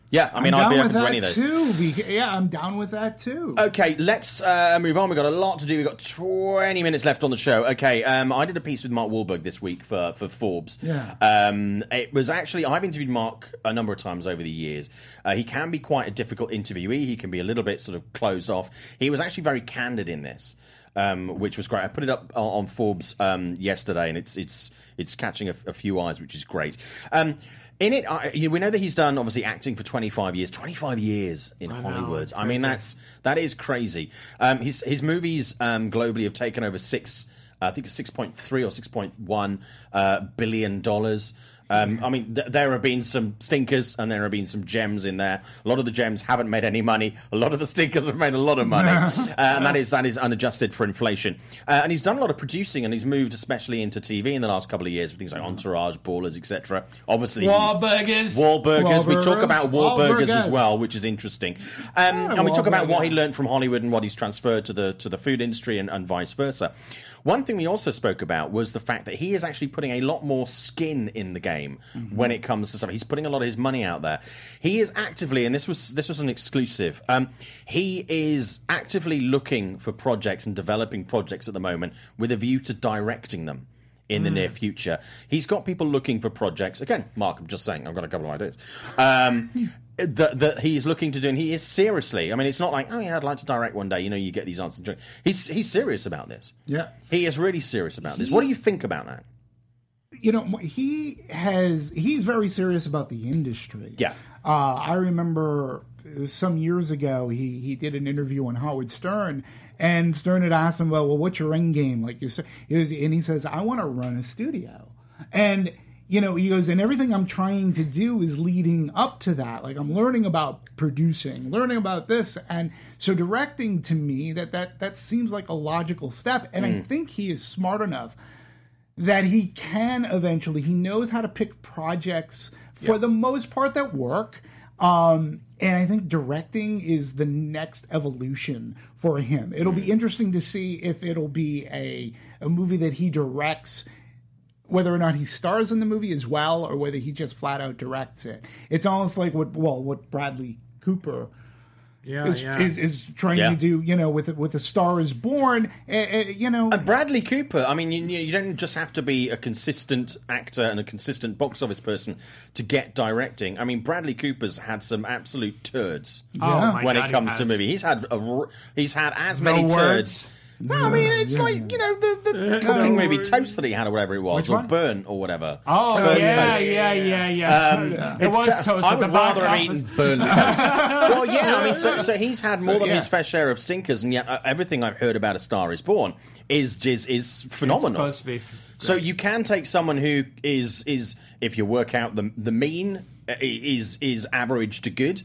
Yeah, I mean, I'm I'd down be with open to that any of those. too. Because, yeah, I'm down with that too. Okay, let's uh, move on. We've got a lot to do. We've got twenty minutes left on the show. Okay, um, I did a piece with Mark Wahlberg this week for, for Forbes. Yeah. Um, it was actually, I've interviewed Mark a number of times over the years. Uh, he can be quite a difficult interviewee. He can be a little bit sort of closed off. He was actually very candid in this, um, which was great. I put it up on, on Forbes um, yesterday, and it's it's it's catching a, a few eyes, which is great. Um, In it, I, you know, we know that he's done obviously acting for twenty-five years. twenty-five years in I know, Hollywood. I crazy. mean, that's that is crazy. Um, his his movies um, globally have taken over six, uh, I think it's six point three or six point one uh, billion dollars. Um, I mean, th- there have been some stinkers and there have been some gems in there. A lot of the gems haven't made any money. A lot of the stinkers have made a lot of money, uh, and that is that is unadjusted for inflation. Uh, and he's done a lot of producing, and he's moved especially into T V in the last couple of years with things like Entourage, Ballers, et cetera. Obviously, Wahlburgers. Wahlburgers. We talk Wahlburgers. about Wahlburgers as Wahlburgers. well, which is interesting. Um, Yeah, and we talk about what he Wahlburger. learned from Hollywood and what he's transferred to the to the food industry and, and vice versa. One thing we also spoke about was the fact that he is actually putting a lot more skin in the game mm-hmm. when it comes to stuff. He's putting a lot of his money out there. He is actively, and this was this was an exclusive. Um, he is actively looking for projects and developing projects at the moment with a view to directing them in the mm. near future. He's got people looking for projects. Again, Mark, I'm just saying, I've got a couple of ideas. Um, that, that he's looking to do, and he is seriously. I mean, it's not like, oh yeah, I'd like to direct one day. You know, you get these answers. He's he's serious about this. Yeah. He is really serious about this. He- What do you think about that? You know, he has, he's very serious about the industry. Yeah. Uh, I remember some years ago, he, he did an interview on Howard Stern, and Stern had asked him, well, well what's your end game? Like, you said, and he says, I want to run a studio. And, you know, he goes, and everything I'm trying to do is leading up to that. Like, I'm learning about producing, learning about this. And so directing, to me, that that, that seems like a logical step. And mm. I think he is smart enough that he can eventually, he knows how to pick projects for yep. the most part that work. Um, and I think directing is the next evolution for him. It'll mm. be interesting to see if it'll be a, a movie that he directs, whether or not he stars in the movie as well, or whether he just flat out directs it. It's almost like what, well, what Bradley Cooper Yeah, is, yeah. is is trying Yeah. to do, you know, with with A Star Is Born, uh, uh, you know. And Bradley Cooper, I mean, you, you don't just have to be a consistent actor and a consistent box office person to get directing. I mean, Bradley Cooper's had some absolute turds Oh, Yeah. my when God, it he comes to has. movie. He's had a, r- he's had as No many words. turds. No, I mean, it's Yeah. like, you know, the, the cooking movie Toast that he had or whatever it was, Which or one? Burn or whatever. Oh, Burn yeah, Toast. yeah, yeah, yeah, Um, It was It's- toast I at the would box rather have office. eaten burnt toast. Well, yeah, I mean, so, so he's had more than yeah. his fair share of stinkers, and yet uh, everything I've heard about A Star Is Born is is, is phenomenal. It's supposed to be. So you can take someone who is is if you work out the the mean uh, is is average to good.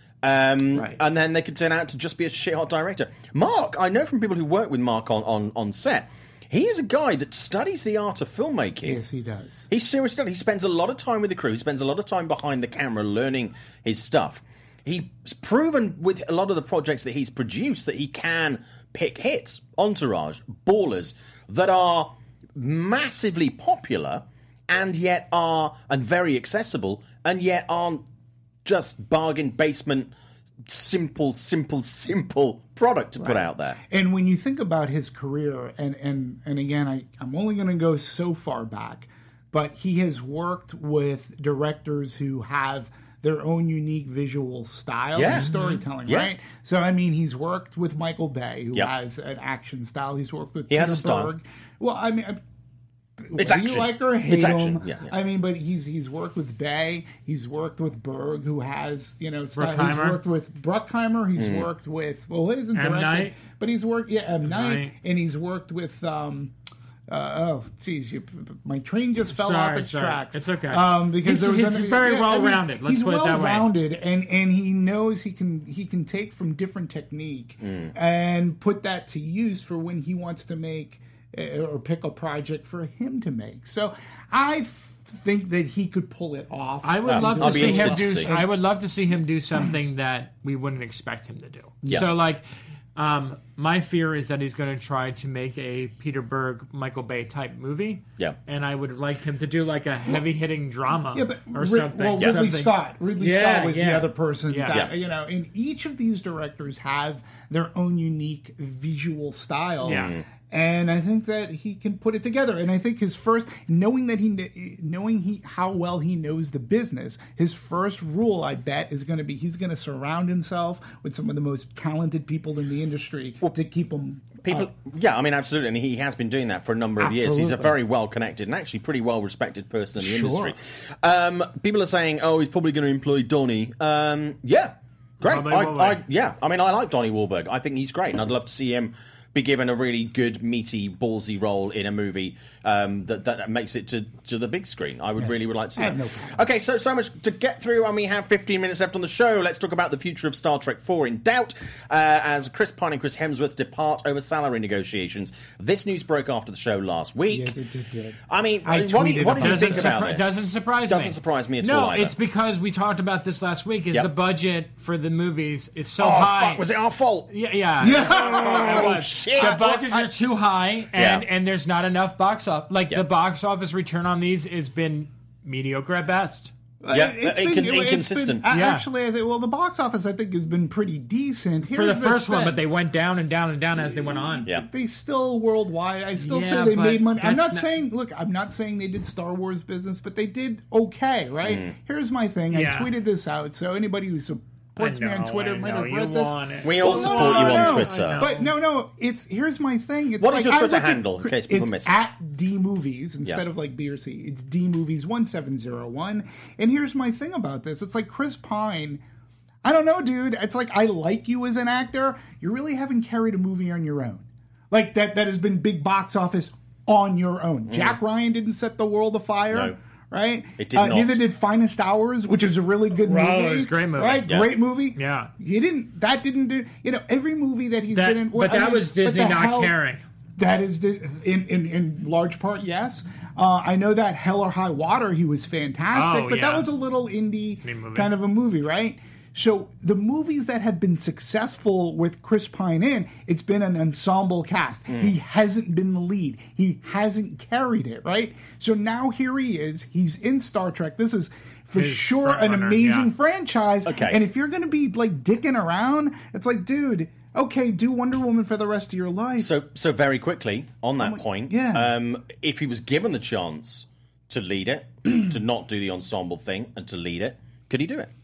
Um, Right. And then they could turn out to just be a shit hot director. Mark, I know from people who work with Mark on, on, on set, he is a guy that studies the art of filmmaking. Yes, he does. He seriously, he spends a lot of time with the crew. He spends a lot of time behind the camera learning his stuff. He's proven with a lot of the projects that he's produced that he can pick hits, Entourage, Ballers, that are massively popular and yet are, and very accessible, and yet aren't just bargain basement, simple, simple, simple product to put out there. And when you think about his career, and and and again, I, I'm only going to go so far back, but he has worked with directors who have their own unique visual style Yeah. and storytelling, Yeah. right? So, I mean, he's worked with Michael Bay, who Yep. has an action style. He's worked with He has Peter a style. Berg. Well, I mean, I- It's whether you action. like or hate It's him. action. Yeah, yeah. I mean, but he's he's worked with Bay. He's worked with Berg, who has you know style. He's Bruckheimer. worked with Bruckheimer. He's Mm. worked with well, he isn't M. directed, Night. but he's worked yeah M Night, Night. and he's worked with um. Uh, oh, geez, you, my train just fell Sorry, off its sorry. tracks. It's okay. Um, because He's- there was he's an- very yeah, I mean, well-rounded. Let's he's put it that way. well-rounded, and and he knows he can he can take from different technique Mm. and put that to use for when he wants to make uh, or pick a project for him to make. So I f- think that he could pull it off. I would Um, love I'll to be see him interested do. to see. I would love to see him do something that we wouldn't expect him to do. Yeah. So, like, Um, my fear is that he's going to try to make a Peter Berg, Michael Bay type movie. Yeah. And I would like him to do like a heavy hitting drama Yeah, but or Rid- something. well, Ridley something. Scott. Ridley Yeah, Scott was yeah. the other person. Yeah. That, Yeah. You know, and each of these directors have their own unique visual style. Yeah. And I think that he can put it together. And I think his first, knowing that he, kn- knowing he how well he knows the business, his first rule, I bet, is going to be he's going to surround himself with some of the most talented people in the industry to keep him. People, up. yeah, I mean, absolutely, and he has been doing that for a number of years. He's a Absolutely. very well-connected and actually pretty well-respected person in the Sure. industry. Um, people are saying, "Oh, he's probably going to employ Donnie." Um, yeah, great. Donnie I, Wahlberg. I, yeah, I mean, I like Donnie Wahlberg. I think he's great, and I'd love to see him be given a really good, meaty, ballsy role in a movie um, that that makes it to, to the big screen. I would Yeah. really would like to see I have that. no problem. Okay, so so much to get through, and we have fifteen minutes left on the show. Let's talk about the future of Star Trek four in doubt uh, as Chris Pine and Chris Hemsworth depart over salary negotiations. This news broke after the show last week. Yes, it did, did. I mean, I what do you, tweeted what do you about think Doesn't, about surpri- this? doesn't surprise me. Doesn't surprise me at no, all either. it's because we talked about this last week. Is Yep. the budget for the movies is so Oh, high? fuck, was it our fault? Yeah, yeah. Yeah. It was. shit. The budgets are too high, and, Yeah. and there's not enough box office. Like Yeah. the box office return on these has been mediocre at best. Yeah, It's incon- been- it's inconsistent. been- Yeah. Actually, I think, well, the box office I think has been pretty decent For the Here's first one, thing. but they went down and down and down as they went on. Yeah. They still worldwide. I still Yeah, say they but made money. I'm that's not not- saying. Look, I'm not saying they did Star Wars business, but they did okay, right? Mm. Here's my thing. Yeah. I tweeted this out, so anybody who supports me on know, Twitter I might know, have you read this. want it. We all Well, no, support no, you no, on no. Twitter. I know. But no, no. It's here's my thing. It's What like, is your I Twitter look at- handle, in case people it's missed? at D Movies instead Yeah. of like B or C. It's D Movies one seven zero one. And here's my thing about this. It's like Chris Pine. I don't know, dude. It's like I like you as an actor. You really haven't carried a movie on your own, like that. That has been big box office on your own. Jack Ryan didn't set the world afire. No. Right? It did uh, not. Neither did Finest Hours, which is a really good Wow, movie. it was a great movie. Right? Yeah. Great movie. Yeah. He didn't. That didn't do. You know, every movie that he's That- been in. but I that mean, was but Disney the not hell- caring. That is the, in, in in large part, yes. Uh, I know that Hell or High Water, he was fantastic, Oh, but that yeah. was a little indie Indie movie. kind of a movie, right? So the movies that have been successful with Chris Pine in, it's been an ensemble cast. Hmm. He hasn't been the lead. He hasn't carried it, right? So now here he is. He's in Star Trek. This is for His sure an frontrunner, amazing yeah. franchise. Okay. And if you're going to be like dicking around, it's like, dude, okay, do Wonder Woman for the rest of your life. So, so very quickly on that point, yeah. um, if he was given the chance to lead it, to not do the ensemble thing and to lead it, could he do it?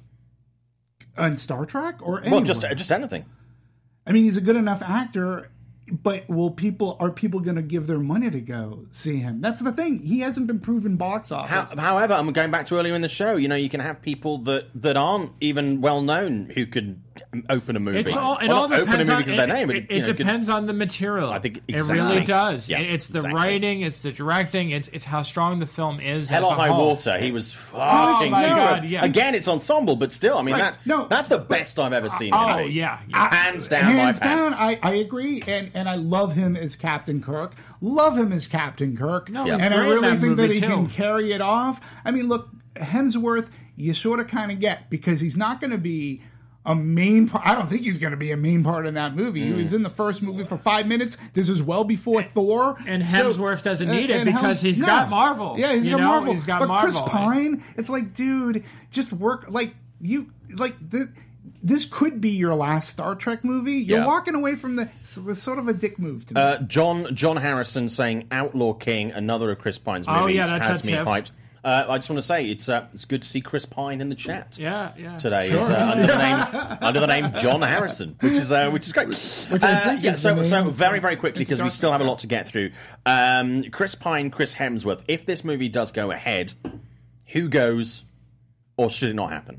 On Star Trek or anywhere? Well, just just anything. I mean, he's a good enough actor, but will people are people going to give their money to go see him? That's the thing. He hasn't been proven box How, office. however, I'm going back to earlier in the show. You know, you can have people that, that aren't even well known who could open a movie. It's all. It Well, all not open a depends movie on. because It, of their name. but it, you it know, could- depends on the material. I think it exactly. really does. Yeah, It- it's the exactly. writing. It's the directing. It's it's how strong the film is. Hell as or a High whole. Water, he was fucking my super. God, yeah. Again, it's ensemble, but still, I mean, Right. that No, that's the best I've ever seen. Oh, him be. yeah, yeah. hands down, Hands my down, pants. I, I agree, and, and I love him as Captain Kirk. Love him as Captain Kirk. No, he's and I great in really that think that movie, he too. can carry it off. I mean, look, Hemsworth, you sort of kind of get because he's not going to be a main part. I don't think he's going to be a main part in that movie. Mm. He was in the first movie for five minutes. This is well before Thor. And So- Hemsworth doesn't need it and because he's no. got Marvel. Yeah, he's You got know, Marvel. he's got but Marvel. Chris Pine, it's like, dude, just work like you like the. This could be your last Star Trek movie. You're Yeah. walking away from the it's sort of a dick move to me. Uh, John John Harrison saying Outlaw King, another of Chris Pine's Oh, movie, yeah, that's- has that's me him. hyped. Uh, I just want to say it's uh, it's good to see Chris Pine in the chat. Yeah, yeah. Today is, uh, under, the name, under the name John Harrison, which is uh, which is great. Which I Uh, think yeah, is so the so name very of- very quickly because we still have a lot to get through. Um, Chris Pine, Chris Hemsworth. If this movie does go ahead, who goes, or should it not happen?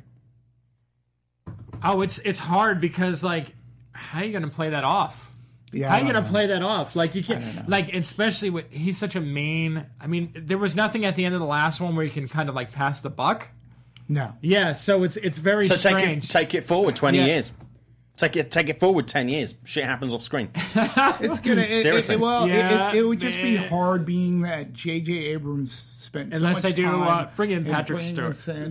Oh, it's it's hard because like, how are you going to play that off? Yeah, how I are you don't going to know. play that off? Like you can, like especially with he's such a main. I mean, there was nothing at the end of the last one where you can kind of like pass the buck. No. Yeah, so it's it's very So take it strange. take it forward twenty Yeah. years. Take it take it forward ten years. Shit happens off screen. It's gonna. It, Seriously. It, well, Yeah, it, it, it would just be man. hard being that J J Abrams spent so Unless much they do, time uh, bring in Patrick bringing Stewart. us in.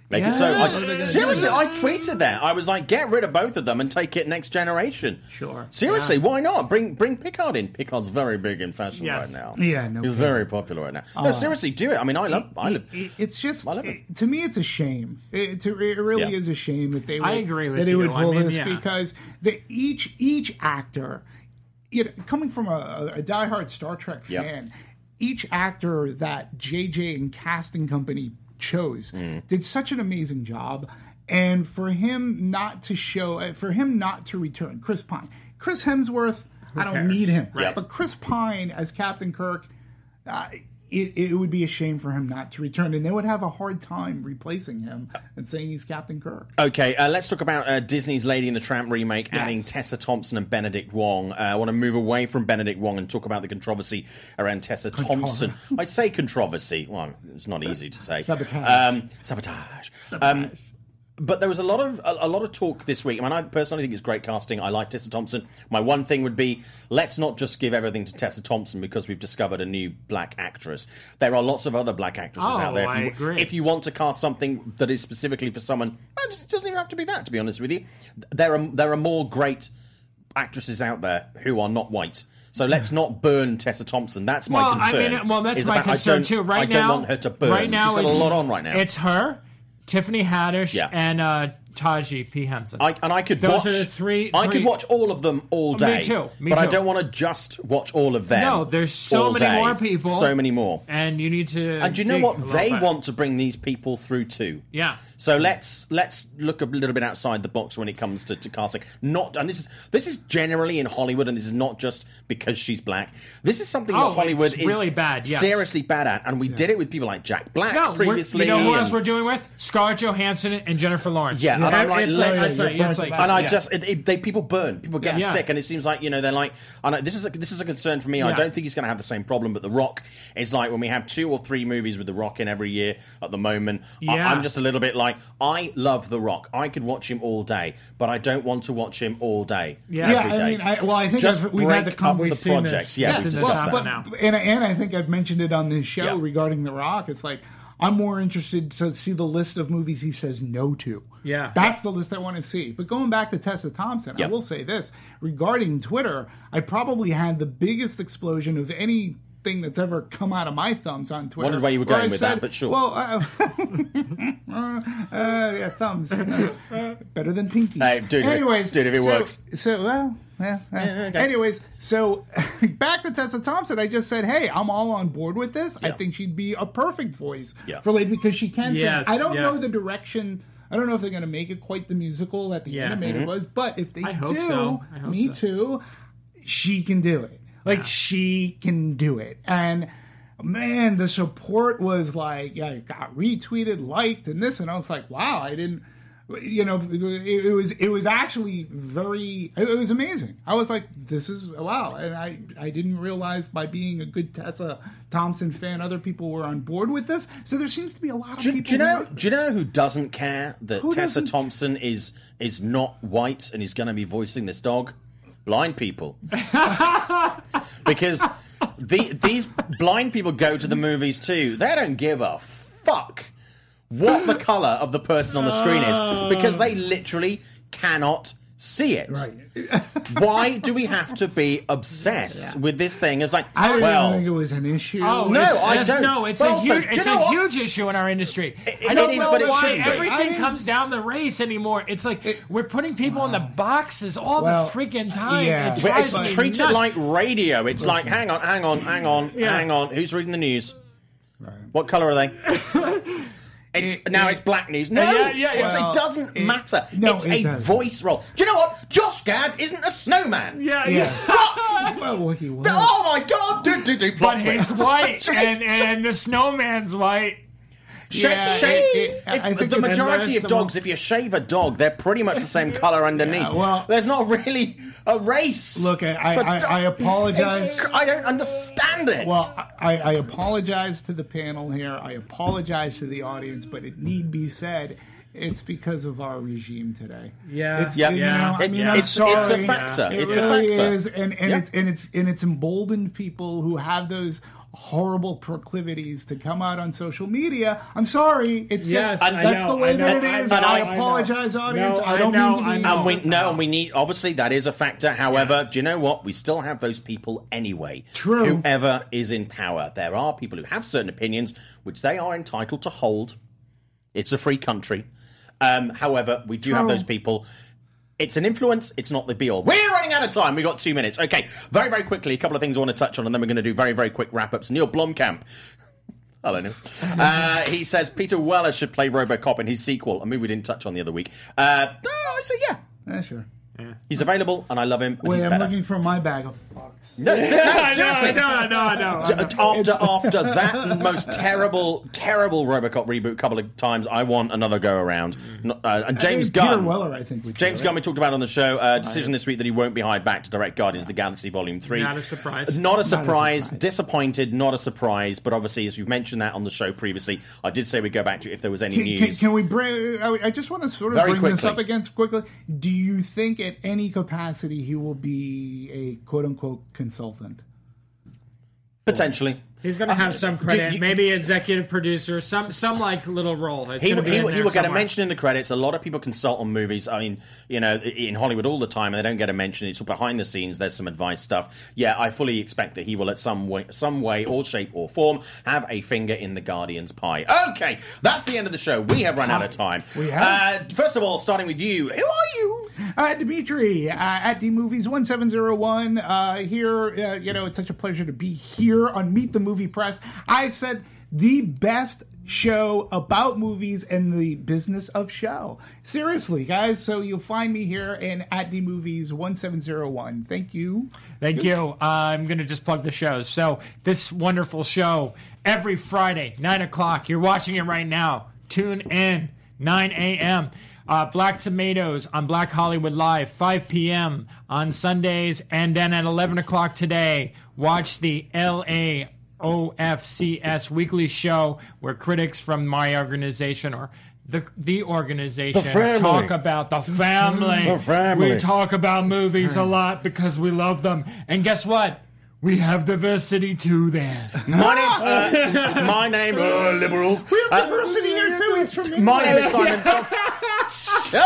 Make Yeah. it so. What are they I, gonna seriously, do? I tweeted that. I was like, get rid of both of them and take it next generation. Sure. Seriously, why not? Bring bring Picard in. Picard's very big in fashion Yes. right now. Yeah, no He's kidding. very popular right now. No, seriously, do it. I mean, I love. I love. It- it's just I love it. it- to me, it's a shame. It, it really Yeah. is a shame that they would, I agree with that they you. would I pull mean, this yeah. because the, each each actor, you know, coming from a, a diehard Star Trek Yeah. fan, each actor that J J and casting company chose Mm. did such an amazing job. And for him not to show, for him not to return, Chris Pine, Chris Hemsworth, I don't cares? need him. Right. But Chris Pine as Captain Kirk, uh, it, it would be a shame for him not to return, and they would have a hard time replacing him and saying he's Captain Kirk. Okay, uh, let's talk about uh, Disney's Lady and the Tramp remake, Yes. adding Tessa Thompson and Benedict Wong. Uh, I want to move away from Benedict Wong and talk about the controversy around Tessa Thompson. I say controversy. Well, it's not easy to say. Sabotage. Um, sabotage. Um, But there was a lot of a, a lot of talk this week. I mean, I personally think it's great casting. I like Tessa Thompson. My one thing would be, let's not just give everything to Tessa Thompson because we've discovered a new black actress. There are lots of other black actresses Oh, out there. If I you, agree. if you want to cast something that is specifically for someone, well, it just doesn't even have to be that. To be honest with you, there are there are more great actresses out there who are not white. So let's not burn Tessa Thompson. That's my Well, concern. I mean, well, that's is my about- I concern don't- too. Right I now, don't want her to burn. Right now, She's got a it's, lot on right now. It's her, Tiffany Haddish, Yeah. and uh, Taji P. Henson. I, and I could Those watch. are the three- I three- could watch all of them all Me day. too, me but I too. don't want to just watch all of them. No, there's so all many day. more people. So many more. and you need to. And do you know dig what? a little They bit. want to bring these people through too. Yeah. So let's let's look a little bit outside the box when it comes to, to casting. Not and this is this is generally in Hollywood, and this is not just because she's black. This is something Oh, that Hollywood it's is really bad, yes. seriously bad at, and we did it with people like Jack Black No, we're- previously. you know who else and- we're doing with? Scarlett Johansson and Jennifer Lawrence. Yeah, and I'm like, it's let's- like, it's like, it's like and I yeah. just it, it, they people burn, people get Yeah. sick, and it seems like you know they're like. I know this is a, this is a concern for me. I Yeah. don't think he's going to have the same problem, but The Rock is like when we have two or three movies with The Rock in every year at the moment. I, Yeah. I'm just a little bit like I love The Rock. I could watch him all day, but I don't want to watch him all day. Yeah. Yeah, every I day. mean, I, well, I think just I've- we've break had the up com- the we've seen this. projects. Yeah, Yeah, we've we've discussed seen that. this. but, now. and and I think I've mentioned it on this show Yeah. regarding The Rock. It's like I'm more interested to see the list of movies he says no to. Yeah. That's the list I want to see. But going back to Tessa Thompson, Yeah. I will say this regarding Twitter. I probably had the biggest explosion of any thing that's ever come out of my thumbs on Twitter. Wondered where you were where going I with said, that, but sure. Well, uh, uh, yeah, thumbs uh, better than pinkies. Hey, dude, anyways, dude, if it so, works. So well, yeah. uh, okay. Anyways, so back to Tessa Thompson. I just said, hey, I'm all on board with this. I Yeah. think she'd be a perfect voice Yeah. for Lady because she can Yes, sing. I don't yeah. know the direction. I don't know if they're going to make it quite the musical that the Yeah. animated Mm-hmm. was, but if they I hope do, so. I hope me so. too. She can do it. Like Yeah. she can do it, and man, the support was like, yeah, it got retweeted, liked, and this, and I was like, wow, I didn't. You know, it, it was it was actually very it was amazing. I was like, this is wow, and I I didn't realize by being a good Tessa Thompson fan, other people were on board with this. So there seems to be a lot of Do, people. do you who know? like Do you know who doesn't care that Who Tessa doesn't? Thompson is is not white and is going to be voicing this dog? Blind people, because the, these blind people go to the movies too. They don't give a fuck what the color of the person on the screen is because they literally cannot see it. Right. Why do we have to be obsessed with this thing? It's like, I didn't well, think it was an issue. Oh, No, it's, I it's- don't. No, it's But a also, huge, do you it's know a what? huge issue in our industry. It- I don't it is, know but it why shouldn't be. everything I- comes down the race anymore. It's like we're putting people in the boxes all Well, the freaking time. yeah. It But drives it's me treated nuts. like radio. It's like, hang on, hang on, hang on, Yeah. hang on. Who's reading the news? What color are they? It's It- now it- it's black news. No, Yeah, yeah, it's- well, it doesn't it- matter. no, it's it a doesn't. voice role. Do you know what? Josh Gad isn't a snowman. Yeah, Yeah. yeah. well, he was. Oh my god! Do do do plot But he's twist. white, It's and, just- and the snowman's white. Shave, Yeah, shave, it- it- I it- think the it- majority there's of some- dogs, if you shave a dog, they're pretty much the same color underneath. Yeah, well- There's not really a race. Look, I- I- for I- do- I apologize. It's- I don't understand it. Well, I, I apologize to the panel here. I apologize to the audience, but it need be said, it's because of our regime today. Yeah. it's, Yeah. you Yeah. know, I It- mean, I'm it's, it's a sorry. factor. It it's really a factor. is, and, and Yeah. it's and it's and it's emboldened people who have those horrible proclivities to come out on social media. I'm sorry. It's Yes, just, I that's know, the way I that know, it is. I know, I I know. apologize, audience. No, I I don't know, mean to I be... know. And we no, and we need obviously that is a factor. However, do you know what? We still have those people anyway. True. Whoever is in power, there are people who have certain opinions which they are entitled to hold. It's a free country. Um, however, we do have True. those people. It's an influence. It's not the be all. We're running out of time. We've got two minutes. Okay, very, very quickly, a couple of things I want to touch on, and then we're going to do very, very quick wrap-ups. Neil Blomkamp. Hello, Neil. Uh, he says Peter Weller should play RoboCop in his sequel, a movie we didn't touch on the other week. Uh, no, I say yeah. Yeah, sure. He's available, and I love him, and Wait, he's I'm better. looking for my bag of fucks. No, ser- no, seriously. No, no, no, D- no. After after that most terrible, terrible RoboCop reboot a couple of times, I want another go around. Not- Uh, and James Peter Gunn. Weller, I think we James Gunn, we talked about on the show, uh, decision this week that he won't be hired back to direct Guardians of the Galaxy Volume three. Not a surprise. Not a surprise. surprise. Disappointed, not a surprise. But obviously, as we've mentioned that on the show previously, I did say we'd go back to if there was any Can, can, news. can we bring? I I just want to sort of Very bring this quickly. up against quickly. Do you think, at any capacity, he will be a quote unquote consultant? Potentially. He's going to have some credit, you- maybe executive producer, some some like little role. It's He, gonna he, be in he there will get a somewhere. mention in the credits. A lot of people consult on movies. I mean, you know, in Hollywood all the time, and they don't get a mention. It's behind the scenes. There's some advice stuff. Yeah, I fully expect that he will, at some way, some way, or shape, or form, have a finger in the Guardians pie. Okay, that's the end of the show. We have run out of time. We have. Uh, first of all, starting with you. Who are you? Uh, Dimitri uh, at D Movies one seven zero one. Uh, here, uh, you know, it's such a pleasure to be here on Meet the Movie Press. I said the best show about movies and the business of show. Seriously, guys. So you'll find me here in at D Movies one seven zero one. Thank you. Thank you. Uh, I'm going to just plug the shows. So this wonderful show every Friday, nine o'clock. You're watching it right now. Tune in, nine a.m. Uh, Black Tomatoes on Black Hollywood Live, five p.m. on Sundays. And then at eleven o'clock today, watch the L A O F C S weekly show where critics from my organization or the the organization The family. talk about the family. The family. We talk about movies a lot because we love them. And guess what? We have diversity too there. My name, uh, my name, uh, liberals. Uh, Diversity here too. He's from my name is England. Simon Thompson.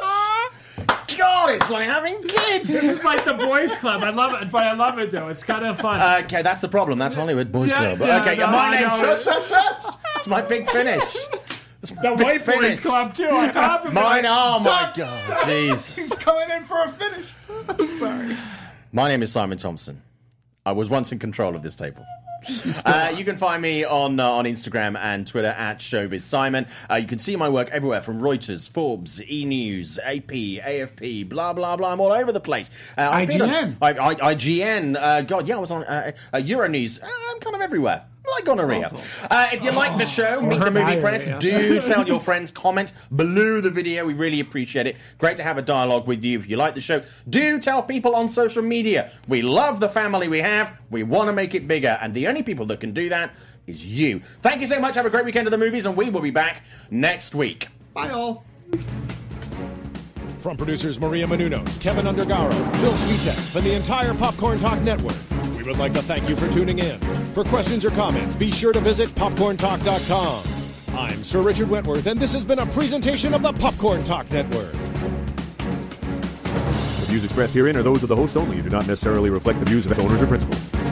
God, it's like having kids. This is like the boys' club. I love it, but I love it though. It's kind of fun. Okay, that's the problem. That's Hollywood Boys Yeah, Club. yeah, Okay, no, my I name's know. Shush, Shush, Shush. It's my big finish. It's my the big white boys' finish. club too. On top of Mine, it. oh my Dun, God, He's Jesus. coming in for a finish. Sorry. My name is Simon Thompson. I was once in control of this table. Uh, you can find me on uh, on Instagram and Twitter at Showbiz Simon. Uh, you can see my work everywhere from Reuters, Forbes, E! News, A P, A F P, blah, blah, blah. I'm all over the place. Uh, I've been on- I G N. I, I, I G N. Uh, God, yeah, I was on uh, uh, Euronews. Uh, I'm kind of everywhere. Like gonorrhea. Uh, if you like the show, Meet the Movie diarrhea. Press, do tell your friends, comment below the video. We really appreciate it. Great to have a dialogue with you. If you like the show, do tell people on social media. We love the family we have. We want to make it bigger. And the only people that can do that is you. Thank you so much. Have a great weekend of the movies, and we will be back next week. Bye all. From producers Maria Menounos, Kevin Undergaro, Phil Svitek, and the entire Popcorn Talk Network, we would like to thank you for tuning in. For questions or comments, be sure to visit popcorn talk dot com. I'm Sir Richard Wentworth, and this has been a presentation of the Popcorn Talk Network. The views expressed herein are those of the host only and do not necessarily reflect the views of its owners or principals.